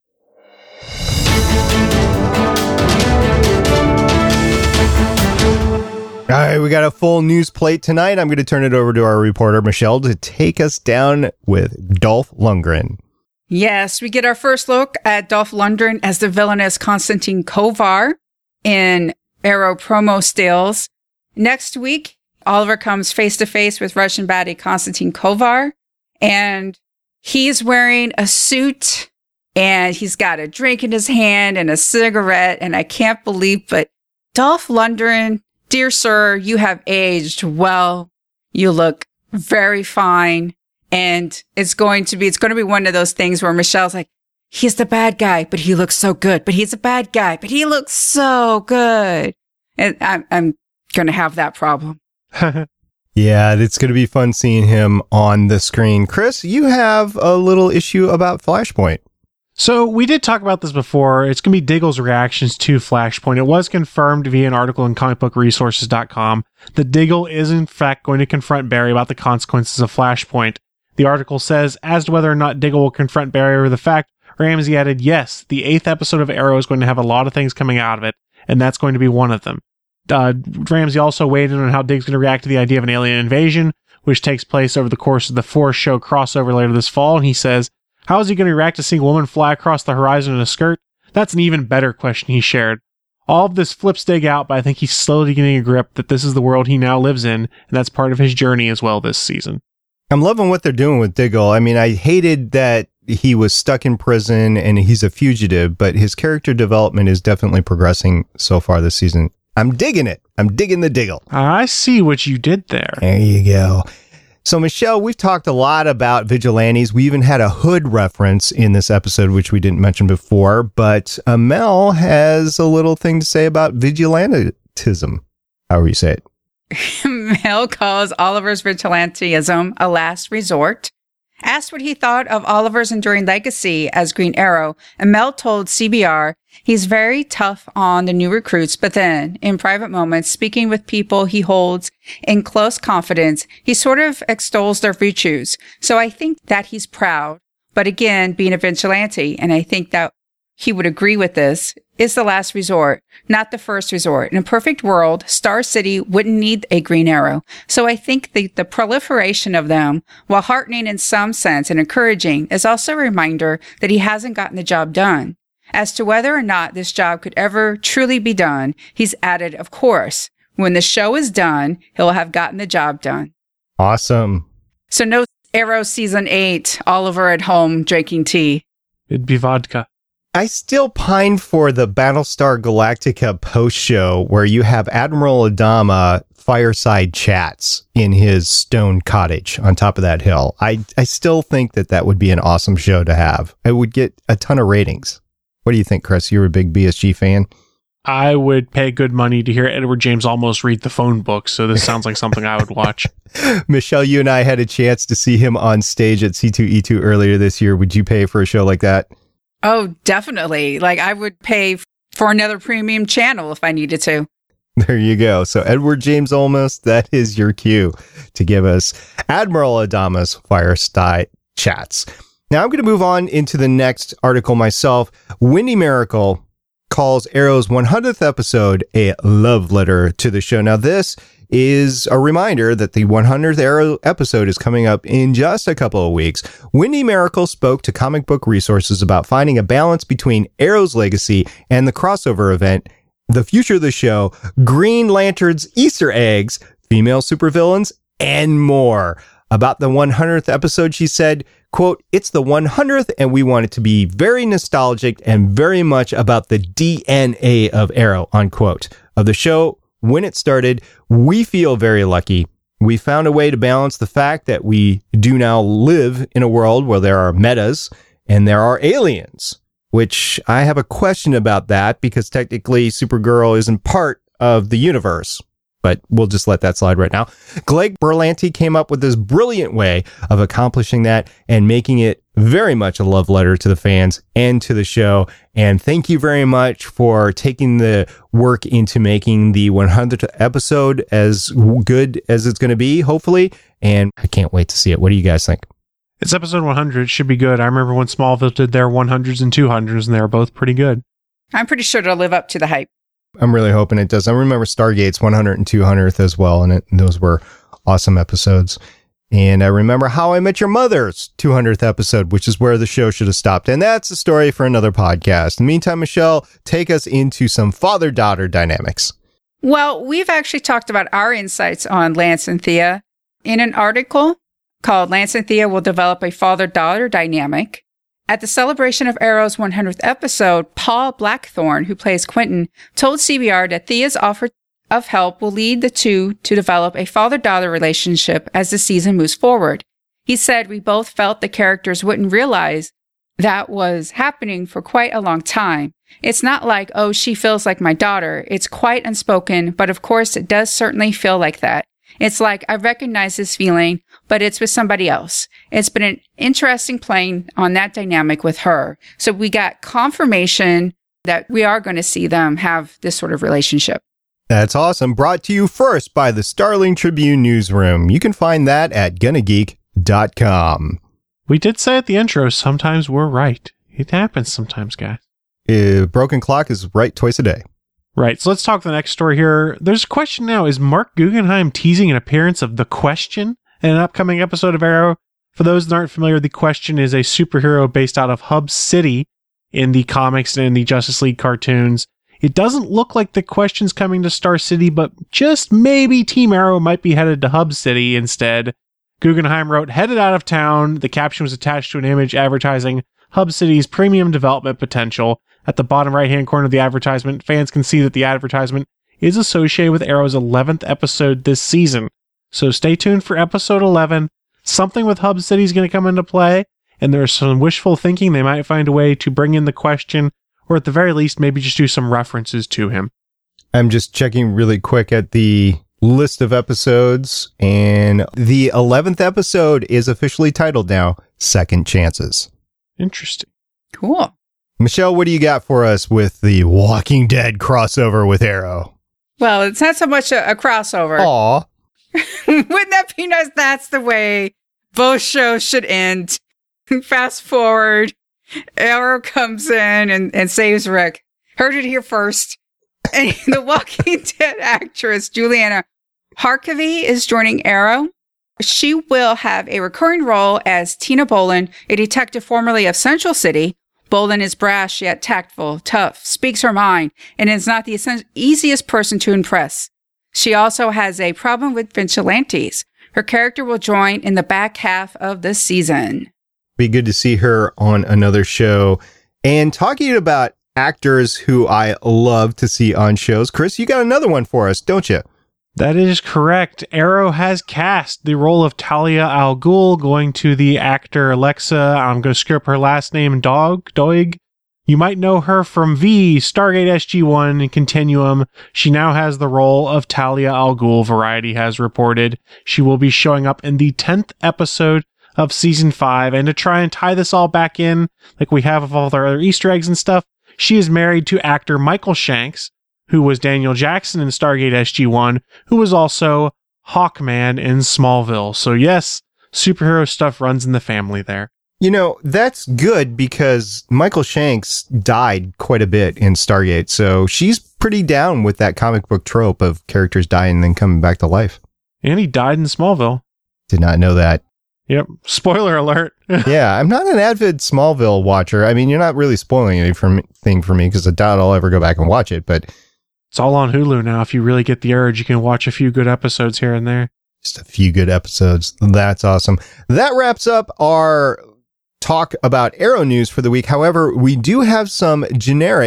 All right, we got a full news plate tonight. I'm going to turn it over to our reporter, Michelle, to take us down with Dolph Lundgren. Yes, we get our first look at Dolph Lundgren as the villainous Konstantin Kovar in Arrow promo stills. Next week, Oliver comes face to face with Russian baddie Konstantin Kovar, and he's wearing a suit, and he's got a drink in his hand and a cigarette, and I can't believe, but Dolph Lundgren, dear sir, you have aged well. You look very fine. And it's going to be one of those things where Michelle's like, he's the bad guy, but he looks so good. But he's a bad guy, but he looks so good. And I'm going to have that problem. Yeah, it's going to be fun seeing him on the screen. Chris, you have a little issue about Flashpoint. So we did talk about this before. It's going to be Diggle's reactions to Flashpoint. It was confirmed via an article in comicbookresources.com that Diggle is in fact going to confront Barry about the consequences of Flashpoint. The article says, as to whether or not Diggle will confront Barry over the fact, Ramsey added, yes, the 8th episode of Arrow is going to have a lot of things coming out of it, and that's going to be one of them. Ramsey also weighed in on how Diggle's going to react to the idea of an alien invasion, which takes place over the course of the 4-show crossover later this fall, and he says, how is he going to react to seeing a woman fly across the horizon in a skirt? That's an even better question he shared. All of this flips Dig out, but I think he's slowly getting a grip that this is the world he now lives in, and that's part of his journey as well this season. I'm loving what they're doing with Diggle. I mean, I hated that he was stuck in prison and he's a fugitive, but his character development is definitely progressing so far this season. I'm digging it. I'm digging the Diggle. I see what you did there. There you go. So, Michelle, we've talked a lot about vigilantes. We even had a Hood reference in this episode, which we didn't mention before. But Mel has a little thing to say about vigilantism. However you say it. Mel calls Oliver's vigilantism a last resort. Asked what he thought of Oliver's enduring legacy as Green Arrow, and Mel told CBR he's very tough on the new recruits, but then, in private moments, speaking with people he holds in close confidence, he sort of extols their virtues. So I think that he's proud, but again, being a vigilante, and I think that he would agree with this, is the last resort, not the first resort. In a perfect world, Star City wouldn't need a Green Arrow. So I think the proliferation of them, while heartening in some sense and encouraging, is also a reminder that he hasn't gotten the job done. As to whether or not this job could ever truly be done, he's added, of course, when the show is done, he'll have gotten the job done. Awesome. So no Arrow Season 8, Oliver at home drinking tea. It'd be vodka. I still pine for the Battlestar Galactica post show where you have Admiral Adama fireside chats in his stone cottage on top of that hill. I still think that would be an awesome show to have. It would get a ton of ratings. What do you think, Chris? You're a big BSG fan. I would pay good money to hear Edward James almost read the phone book, so this sounds like something I would watch. Michelle, you and I had a chance to see him on stage at C2E2 earlier this year. Would you pay for a show like that? Oh, definitely. Like, I would pay for another premium channel if I needed to. There you go. So Edward James Olmos, that is your cue to give us Admiral Adama's fireside chats. Now I'm going to move on into the next article myself. Wendy Miracle calls Arrow's 100th episode a love letter to the show. Now this is a reminder that the 100th Arrow episode is coming up in just a couple of weeks. Wendy Miracle spoke to Comic Book Resources about finding a balance between Arrow's legacy and the crossover event, the future of the show, Green Lantern's Easter eggs, female supervillains, and more. About the 100th episode, she said, quote, "It's the 100th and we want it to be very nostalgic and very much about the DNA of Arrow," unquote. Of the show, when it started, we feel very lucky. We found a way to balance the fact that we do now live in a world where there are metas and there are aliens, which I have a question about that because technically Supergirl isn't part of the universe. But we'll just let that slide right now. Greg Berlanti came up with this brilliant way of accomplishing that and making it very much a love letter to the fans and to the show. And thank you very much for taking the work into making the 100th episode as good as it's going to be, hopefully. And I can't wait to see it. What do you guys think? It's episode 100. It should be good. I remember when Smallville did their 100s and 200s, and they were both pretty good. I'm pretty sure it'll live up to the hype. I'm really hoping it does. I remember Stargate's 100 and 200th as well, and those were awesome episodes. And I remember How I Met Your Mother's 200th episode, which is where the show should have stopped. And that's a story for another podcast. In the meantime, Michelle, take us into some father-daughter dynamics. Well, we've actually talked about our insights on Lance and Thea in an article called Lance and Thea Will Develop a Father-Daughter Dynamic. At the celebration of Arrow's 100th episode, Paul Blackthorne, who plays Quentin, told CBR that Thea's offer of help will lead the two to develop a father-daughter relationship as the season moves forward. He said, "We both felt the characters wouldn't realize that was happening for quite a long time. It's not like, oh, she feels like my daughter. It's quite unspoken, but of course it does certainly feel like that. It's like I recognize this feeling, but it's with somebody else. It's been an interesting playing on that dynamic with her." So we got confirmation that we are going to see them have this sort of relationship. That's awesome. Brought to you first by the Starling Tribune Newsroom. You can find that at GonnaGeek.com. We did say at the intro, sometimes we're right. It happens sometimes, guys. Broken clock is right twice a day. Right, so let's talk the next story here. There's a question now. Is Mark Guggenheim teasing an appearance of The Question in an upcoming episode of Arrow? For those that aren't familiar, The Question is a superhero based out of Hub City in the comics and in the Justice League cartoons. It doesn't look like The Question's coming to Star City, but just maybe Team Arrow might be headed to Hub City instead. Guggenheim wrote, "Headed out of town." The caption was attached to an image advertising Hub City's premium development potential. At the bottom right-hand corner of the advertisement, fans can see that the advertisement is associated with Arrow's 11th episode this season. So stay tuned for episode 11. something with Hub City is going to come into play, and there's some wishful thinking they might find a way to bring in the question, or at the very least, maybe just do some references to him. I'm just checking really quick at the list of episodes, and the 11th episode is officially titled now, Second Chances. Interesting. Cool. Michelle, what do you got for us with the Walking Dead crossover with Arrow? Well, it's not so much a crossover. Aw. Wouldn't that be nice? That's the way both shows should end. Fast forward, Arrow comes in and saves Rick. Heard it here first. And the Walking Dead actress, Juliana Harkavy, is joining Arrow. She will have a recurring role as Tina Boland, a detective formerly of Central City. Boland is brash yet tactful, tough, speaks her mind, and is not the easiest person to impress. She also has a problem with vigilantes. Her character will join in the back half of the season. Be good to see her on another show. And talking about actors who I love to see on shows, Chris, you got another one for us, don't you? That is correct. Arrow has cast the role of Talia al Ghul, going to the actor Alexa, I'm going to screw up her last name, Doig. You might know her from V, Stargate SG-1, and Continuum. She now has the role of Talia al Ghul, Variety has reported. She will be showing up in the 10th episode of Season 5. And to try and tie this all back in, like we have with all our other Easter eggs and stuff, she is married to actor Michael Shanks, who was Daniel Jackson in Stargate SG-1, who was also Hawkman in Smallville. So yes, superhero stuff runs in the family there. You know, that's good because Michael Shanks died quite a bit in Stargate, so she's pretty down with that comic book trope of characters dying and then coming back to life. And he died in Smallville. Did not know that. Yep. Spoiler alert. Yeah, I'm not an avid Smallville watcher. I mean, you're not really spoiling anything for me because I doubt I'll ever go back and watch it, but it's all on Hulu now. If you really get the urge, you can watch a few good episodes here and there. Just a few good episodes. That's awesome. That wraps up our talk about Arrow news for the week. However, we do have some general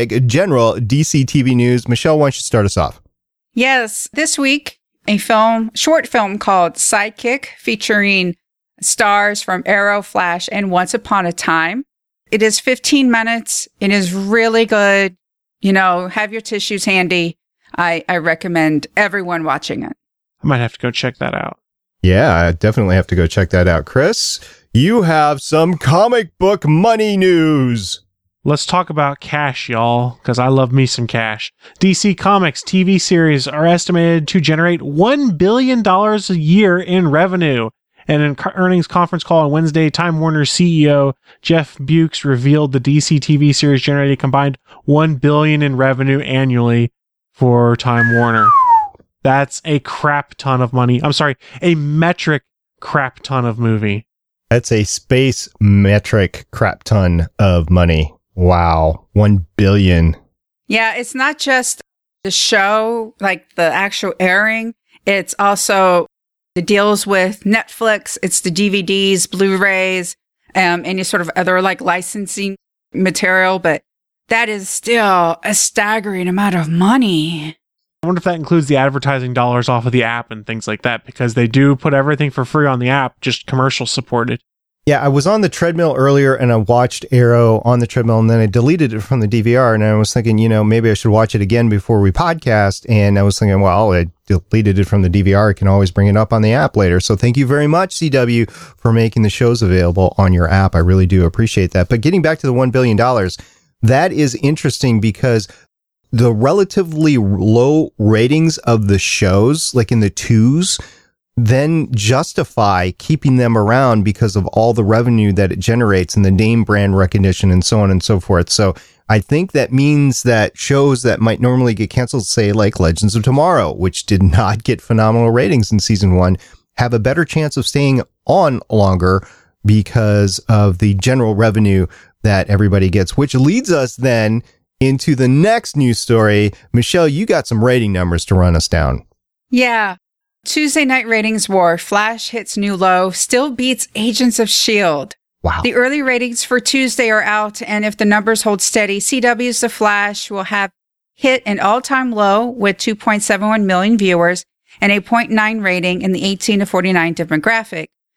DC TV news. Michelle, why don't you start us off? Yes, this week, a short film called Sidekick, featuring stars from Arrow, Flash, and Once Upon a Time. It is 15 minutes. It is really good. You know, have your tissues handy. I recommend everyone watching it. I might have to go check that out. Yeah, I definitely have to go check that out. Chris, you have some comic book money news. Let's talk about cash, y'all, because I love me some cash. DC Comics TV series are estimated to generate $1 billion a year in revenue. And in earnings conference call on Wednesday, Time Warner CEO Jeff Bewkes revealed the DC TV series generated a combined $1 billion in revenue annually for Time Warner. That's a crap ton of money. I'm sorry, a metric crap ton of movie. That's a space metric crap ton of money. Wow. 1 billion. Yeah, it's not just the show, like the actual airing. It's also the deals with Netflix. It's the DVDs, Blu-rays, any sort of other like licensing material. But that is still a staggering amount of money. I wonder if that includes the advertising dollars off of the app and things like that, because they do put everything for free on the app, just commercial supported. Yeah, I was on the treadmill earlier and I watched Arrow on the treadmill and then I deleted it from the DVR and I was thinking, you know, maybe I should watch it again before we podcast. And I was thinking, well, I deleted it from the DVR. I can always bring it up on the app later. So thank you very much, CW, for making the shows available on your app. I really do appreciate that. But getting back to the $1 billion, that is interesting because the relatively low ratings of the shows, like in the 2s, then justify keeping them around because of all the revenue that it generates and the name brand recognition and so on and so forth. So I think that means that shows that might normally get canceled, say like Legends of Tomorrow, which did not get phenomenal ratings in season 1, have a better chance of staying on longer because of the general revenue that everybody gets, which leads us then into the next news story. Michelle, you got some rating numbers to run us down. Yeah. Tuesday night ratings war. Flash hits new low, still beats Agents of S.H.I.E.L.D. Wow. The early ratings for Tuesday are out, and if the numbers hold steady, CW's The Flash will have hit an all-time low with 2.71 million viewers and a 0.9 rating in the 18 to 49 demographic.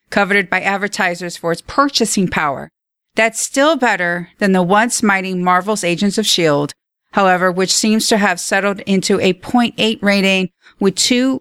coveted by advertisers for its purchasing power. That's still better than the once mighty Marvel's Agents of S.H.I.E.L.D., however, which seems to have settled into a 0.8 rating with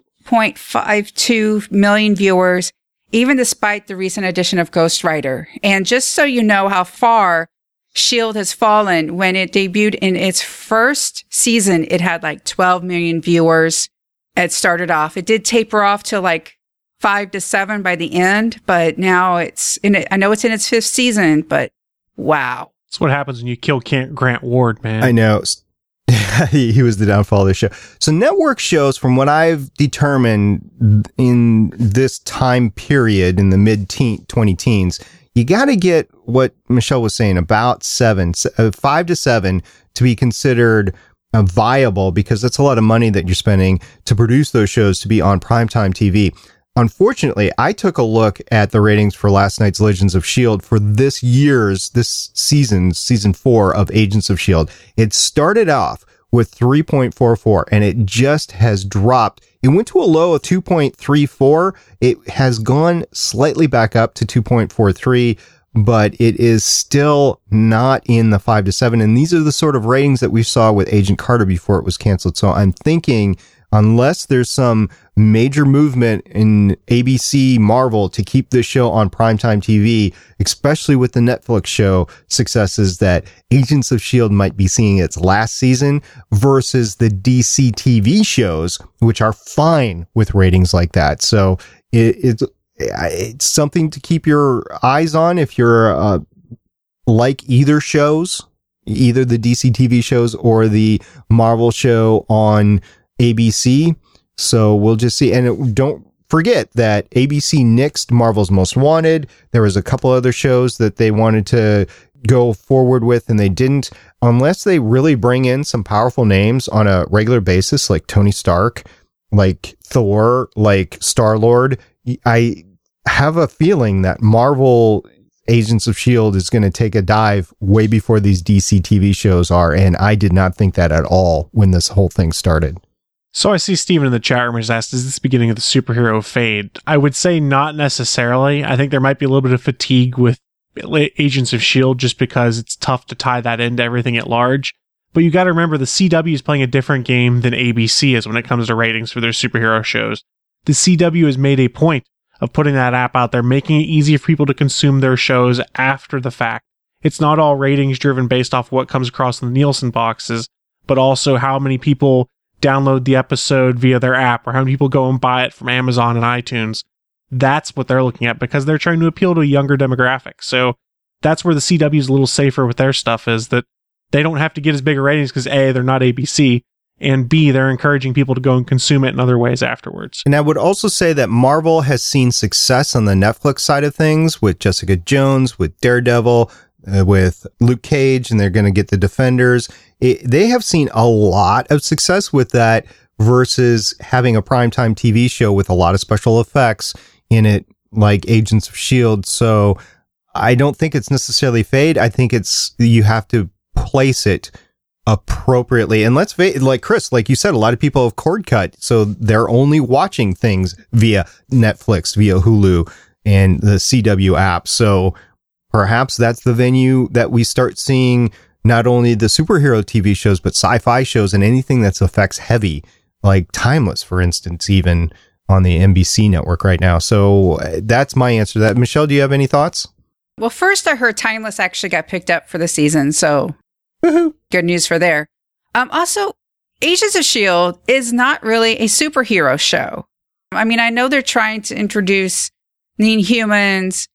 2.52 million viewers, even despite the recent addition of Ghost Rider. And just so you know how far S.H.I.E.L.D. has fallen, when it debuted in its first season, it had like 12 million viewers. It started off. It did taper off to like 5 to 7 by the end, but now it's in it. I know it's in its 5th season, but wow. That's what happens when you kill Grant Ward, man. I know. He was the downfall of the show. So network shows, from what I've determined in this time period in the mid-20 teens, you got to get what Michelle was saying, about 5 to 7 to be considered viable, because that's a lot of money that you're spending to produce those shows to be on primetime TV. Unfortunately, I took a look at the ratings for last night's Legends of S.H.I.E.L.D. for this season 4 of Agents of S.H.I.E.L.D. It started off with 3.44 and it just has dropped. It went to a low of 2.34. It has gone slightly back up to 2.43, but it is still not in the 5 to 7. And these are the sort of ratings that we saw with Agent Carter before it was canceled. So I'm thinking, unless there's some major movement in ABC Marvel to keep this show on primetime TV, especially with the Netflix show successes, that Agents of S.H.I.E.L.D. might be seeing its last season versus the DC TV shows, which are fine with ratings like that. So it's something to keep your eyes on if you're like either shows, either the DC TV shows or the Marvel show on ABC. So we'll just see. And don't forget that ABC nixed Marvel's Most Wanted. There was a couple other shows that they wanted to go forward with, and they didn't, unless they really bring in some powerful names on a regular basis, like Tony Stark, like Thor, like Star-Lord. I have a feeling that Marvel Agents of S.H.I.E.L.D. is going to take a dive way before these DC TV shows are, and I did not think that at all when this whole thing started. So I see Steven in the chat room has asked, is this the beginning of the superhero fade? I would say not necessarily. I think there might be a little bit of fatigue with Agents of S.H.I.E.L.D. just because it's tough to tie that into everything at large. But you got to remember, the CW is playing a different game than ABC is when it comes to ratings for their superhero shows. The CW has made a point of putting that app out there, making it easy for people to consume their shows after the fact. It's not all ratings driven based off what comes across in the Nielsen boxes, but also how many people download the episode via their app, or how many people go and buy it from Amazon and iTunes. That's what they're looking at, because they're trying to appeal to a younger demographic. So that's where the CW is a little safer with their stuff, is that they don't have to get as big a ratings because A, they're not ABC, and B, they're encouraging people to go and consume it in other ways afterwards. And I would also say that Marvel has seen success on the Netflix side of things with Jessica Jones, with Daredevil, with Luke Cage, and they're going to get the Defenders. They have seen a lot of success with that versus having a primetime TV show with a lot of special effects in it, like Agents of S.H.I.E.L.D. So I don't think it's necessarily fade. I think you have to place it appropriately. And let's like Chris, like you said, a lot of people have cord cut, so they're only watching things via Netflix, via Hulu, and the CW app. So perhaps that's the venue that we start seeing not only the superhero TV shows, but sci-fi shows and anything that's effects heavy, like Timeless, for instance, even on the NBC network right now. So that's my answer to that. Michelle, do you have any thoughts? Well, first I heard Timeless actually got picked up for the season, so good news for there. Also, Agents of S.H.I.E.L.D. is not really a superhero show. I mean, I know they're trying to introduce the Inhumans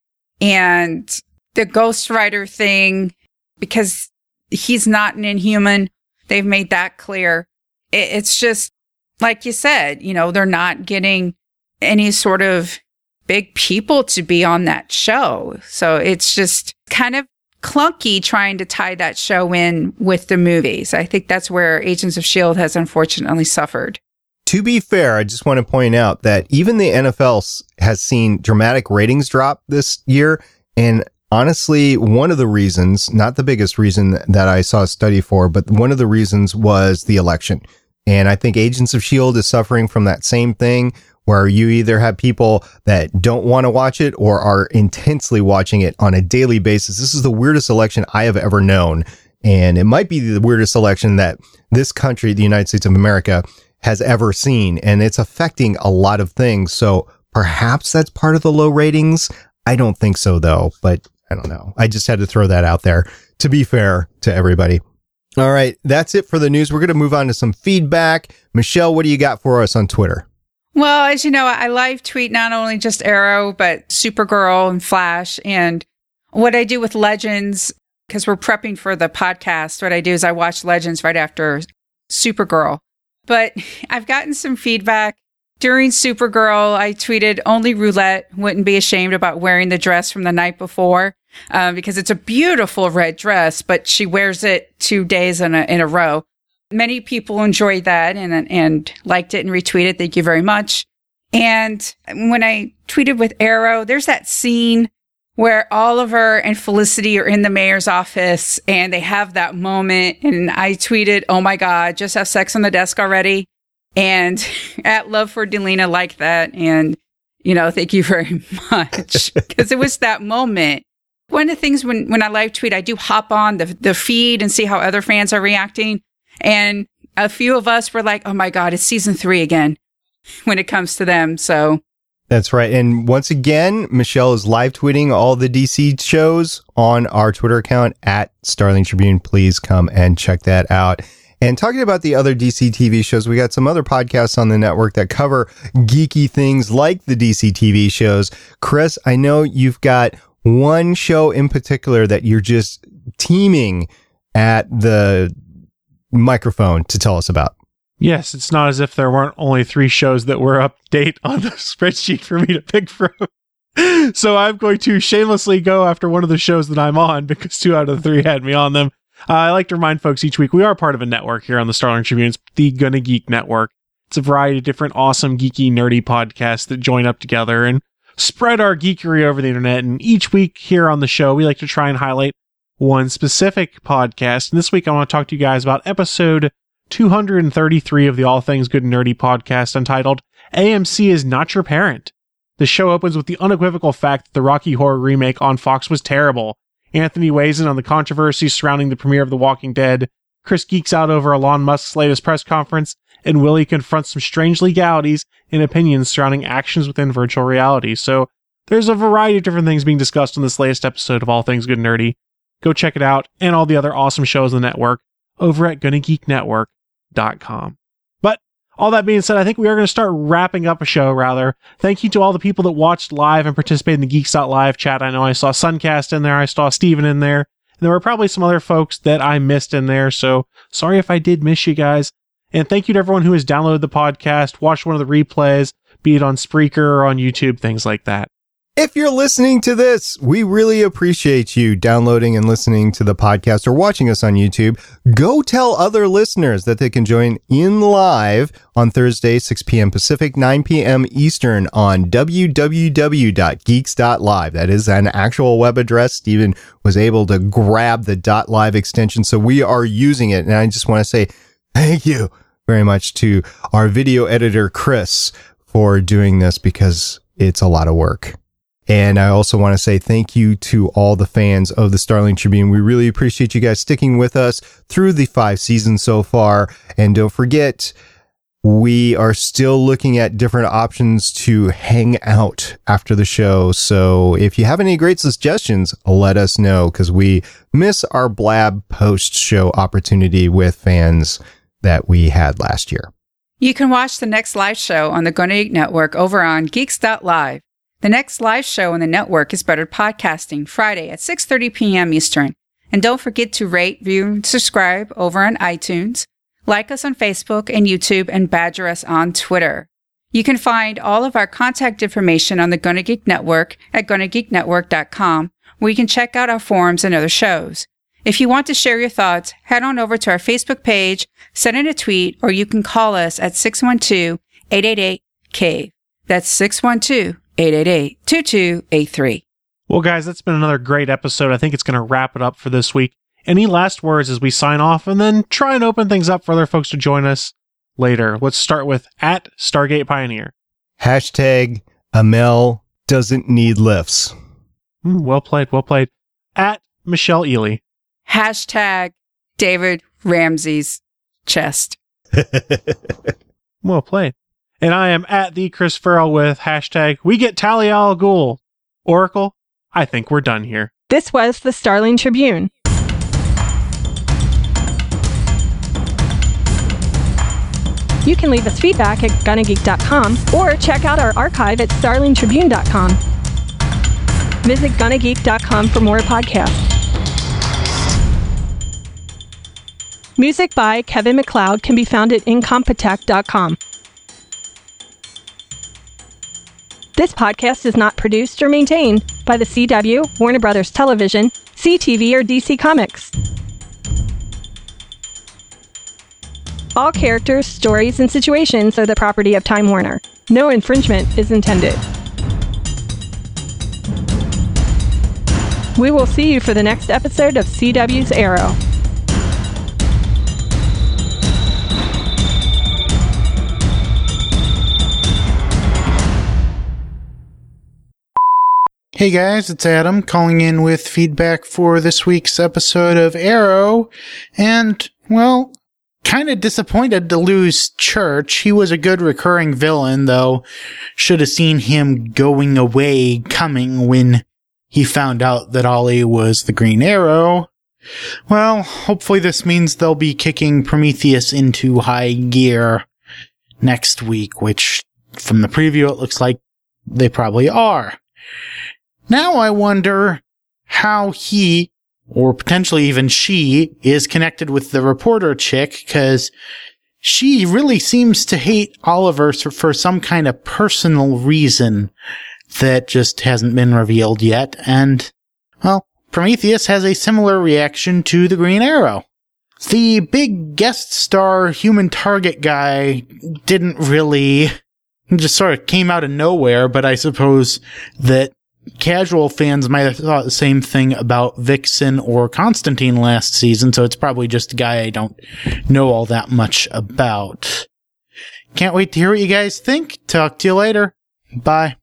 and the Ghost Rider thing, because he's not an Inhuman. They've made that clear. It's just, like you said, they're not getting any sort of big people to be on that show. So it's just kind of clunky trying to tie that show in with the movies. I think that's where Agents of S.H.I.E.L.D. has unfortunately suffered. To be fair, I just want to point out that even the NFL has seen dramatic ratings drop this year. And honestly, one of the reasons, not the biggest reason that I saw a study for, but one of the reasons was the election. And I think Agents of S.H.I.E.L.D. is suffering from that same thing, where you either have people that don't want to watch it or are intensely watching it on a daily basis. This is the weirdest election I have ever known. And it might be the weirdest election that this country, the United States of America, has ever seen. And it's affecting a lot of things. So perhaps that's part of the low ratings. I don't think so, though. But I don't know. I just had to throw that out there to be fair to everybody. All right. That's it for the news. We're going to move on to some feedback. Michelle, what do you got for us on Twitter? Well, as you know, I live tweet not only just Arrow, but Supergirl and Flash. And what I do with Legends, because we're prepping for the podcast, what I do is I watch Legends right after Supergirl. But I've gotten some feedback. During Supergirl, I tweeted only Roulette wouldn't be ashamed about wearing the dress from the night before, because it's a beautiful red dress, but she wears it 2 days in a row. Many people enjoyed that and liked it and retweeted. Thank you very much. And when I tweeted with Arrow, there's that scene where Oliver and Felicity are in the mayor's office and they have that moment. And I tweeted, oh my God, just have sex on the desk already. And at Love for Delina liked that. And, thank you very much. Because it was that moment. One of the things when I live tweet, I do hop on the feed and see how other fans are reacting. And a few of us were like, oh my God, it's season 3 again when it comes to them. So that's right. And once again, Michelle is live tweeting all the DC shows on our Twitter account at Starling Tribune. Please come and check that out. And talking about the other DC TV shows, we got some other podcasts on the network that cover geeky things like the DC TV shows. Chris, I know you've got one show in particular that you're just teaming at the microphone to tell us about. Yes, it's not as if there weren't only 3 shows that were up to date on the spreadsheet for me to pick from. So I'm going to shamelessly go after one of the shows that I'm on because 2 out of the 3 had me on them. I like to remind folks each week we are part of a network here on the Starling Tribune. It's the Gonna Geek Network. It's a variety of different awesome, geeky, nerdy podcasts that join up together and spread our geekery over the internet. And each week here on the show, we like to try and highlight one specific podcast. And this week, I want to talk to you guys about episode 233 of the All Things Good and Nerdy podcast entitled AMC is Not Your Parent. The show opens with the unequivocal fact that the Rocky Horror remake on Fox was terrible. Anthony weighs in on the controversy surrounding the premiere of The Walking Dead. Chris geeks out over Elon Musk's latest press conference, and Willie confronts some strange legalities and opinions surrounding actions within virtual reality. So there's a variety of different things being discussed in this latest episode of All Things Good and Nerdy. Go check it out and all the other awesome shows on the network over at GonnaGeekNetwork.com. But all that being said, I think we are going to start wrapping up a show, rather. Thank you to all the people that watched live and participated in the Geeks.live chat. I know I saw Suncast in there. I saw Steven in there. And there were probably some other folks that I missed in there. So sorry if I did miss you guys. And thank you to everyone who has downloaded the podcast, watched one of the replays, be it on Spreaker or on YouTube, things like that. If you're listening to this, we really appreciate you downloading and listening to the podcast or watching us on YouTube. Go tell other listeners that they can join in live on Thursday, 6 p.m. Pacific, 9 p.m. Eastern on www.geeks.live. That is an actual web address. Stephen was able to grab the .live extension, so we are using it. And I just want to say thank you very much to our video editor, Chris, for doing this because it's a lot of work. And I also want to say thank you to all the fans of the Starling Tribune. We really appreciate you guys sticking with us through the 5 seasons so far. And don't forget, we are still looking at different options to hang out after the show. So if you have any great suggestions, let us know, because we miss our Blab post-show opportunity with fans that we had last year. You can watch the next live show on the Gonna Geek Network over on Geeks.live. The next live show on the network is Better Podcasting, Friday at 6:30 p.m. Eastern. And don't forget to rate, view, and subscribe over on iTunes. Like us on Facebook and YouTube, and badger us on Twitter. You can find all of our contact information on the Gonna Geek Network at GonnaGeekNetwork.com, where you can check out our forums and other shows. If you want to share your thoughts, head on over to our Facebook page, send in a tweet, or you can call us at 612-888-CAVE. That's 612-888-2283. Well, guys, that's been another great episode. I think it's going to wrap it up for this week. Any last words as we sign off and then try and open things up for other folks to join us later? Let's start with @Stargate Pioneer. Hashtag Amel doesn't need lifts. Well played, well played. At Michelle Ely. Hashtag David Ramsey's chest. Well played. And I am at the Chris Farrell with hashtag We Get Talia al Ghul. Oracle, I think we're done here. This was the Starling Tribune. You can leave us feedback at GonnaGeek.com or check out our archive at StarlingTribune.com. Visit GonnaGeek.com for more podcasts. Music by Kevin MacLeod can be found at Incompetech.com. This podcast is not produced or maintained by the CW, Warner Brothers Television, CTV, or DC Comics. All characters, stories, and situations are the property of Time Warner. No infringement is intended. We will see you for the next episode of CW's Arrow. Hey guys, it's Adam calling in with feedback for this week's episode of Arrow. And, well, kind of disappointed to lose Church. He was a good recurring villain, though. Should have seen him going away coming when he found out that Ollie was the Green Arrow. Well, hopefully this means they'll be kicking Prometheus into high gear next week, which, from the preview, it looks like they probably are. Now I wonder how he, or potentially even she, is connected with the reporter chick, because she really seems to hate Oliver for some kind of personal reason that just hasn't been revealed yet. And, well, Prometheus has a similar reaction to the Green Arrow. The big guest star human target guy didn't really, just sort of came out of nowhere, but I suppose that casual fans might have thought the same thing about Vixen or Constantine last season, so it's probably just a guy I don't know all that much about. Can't wait to hear what you guys think. Talk to you later. Bye.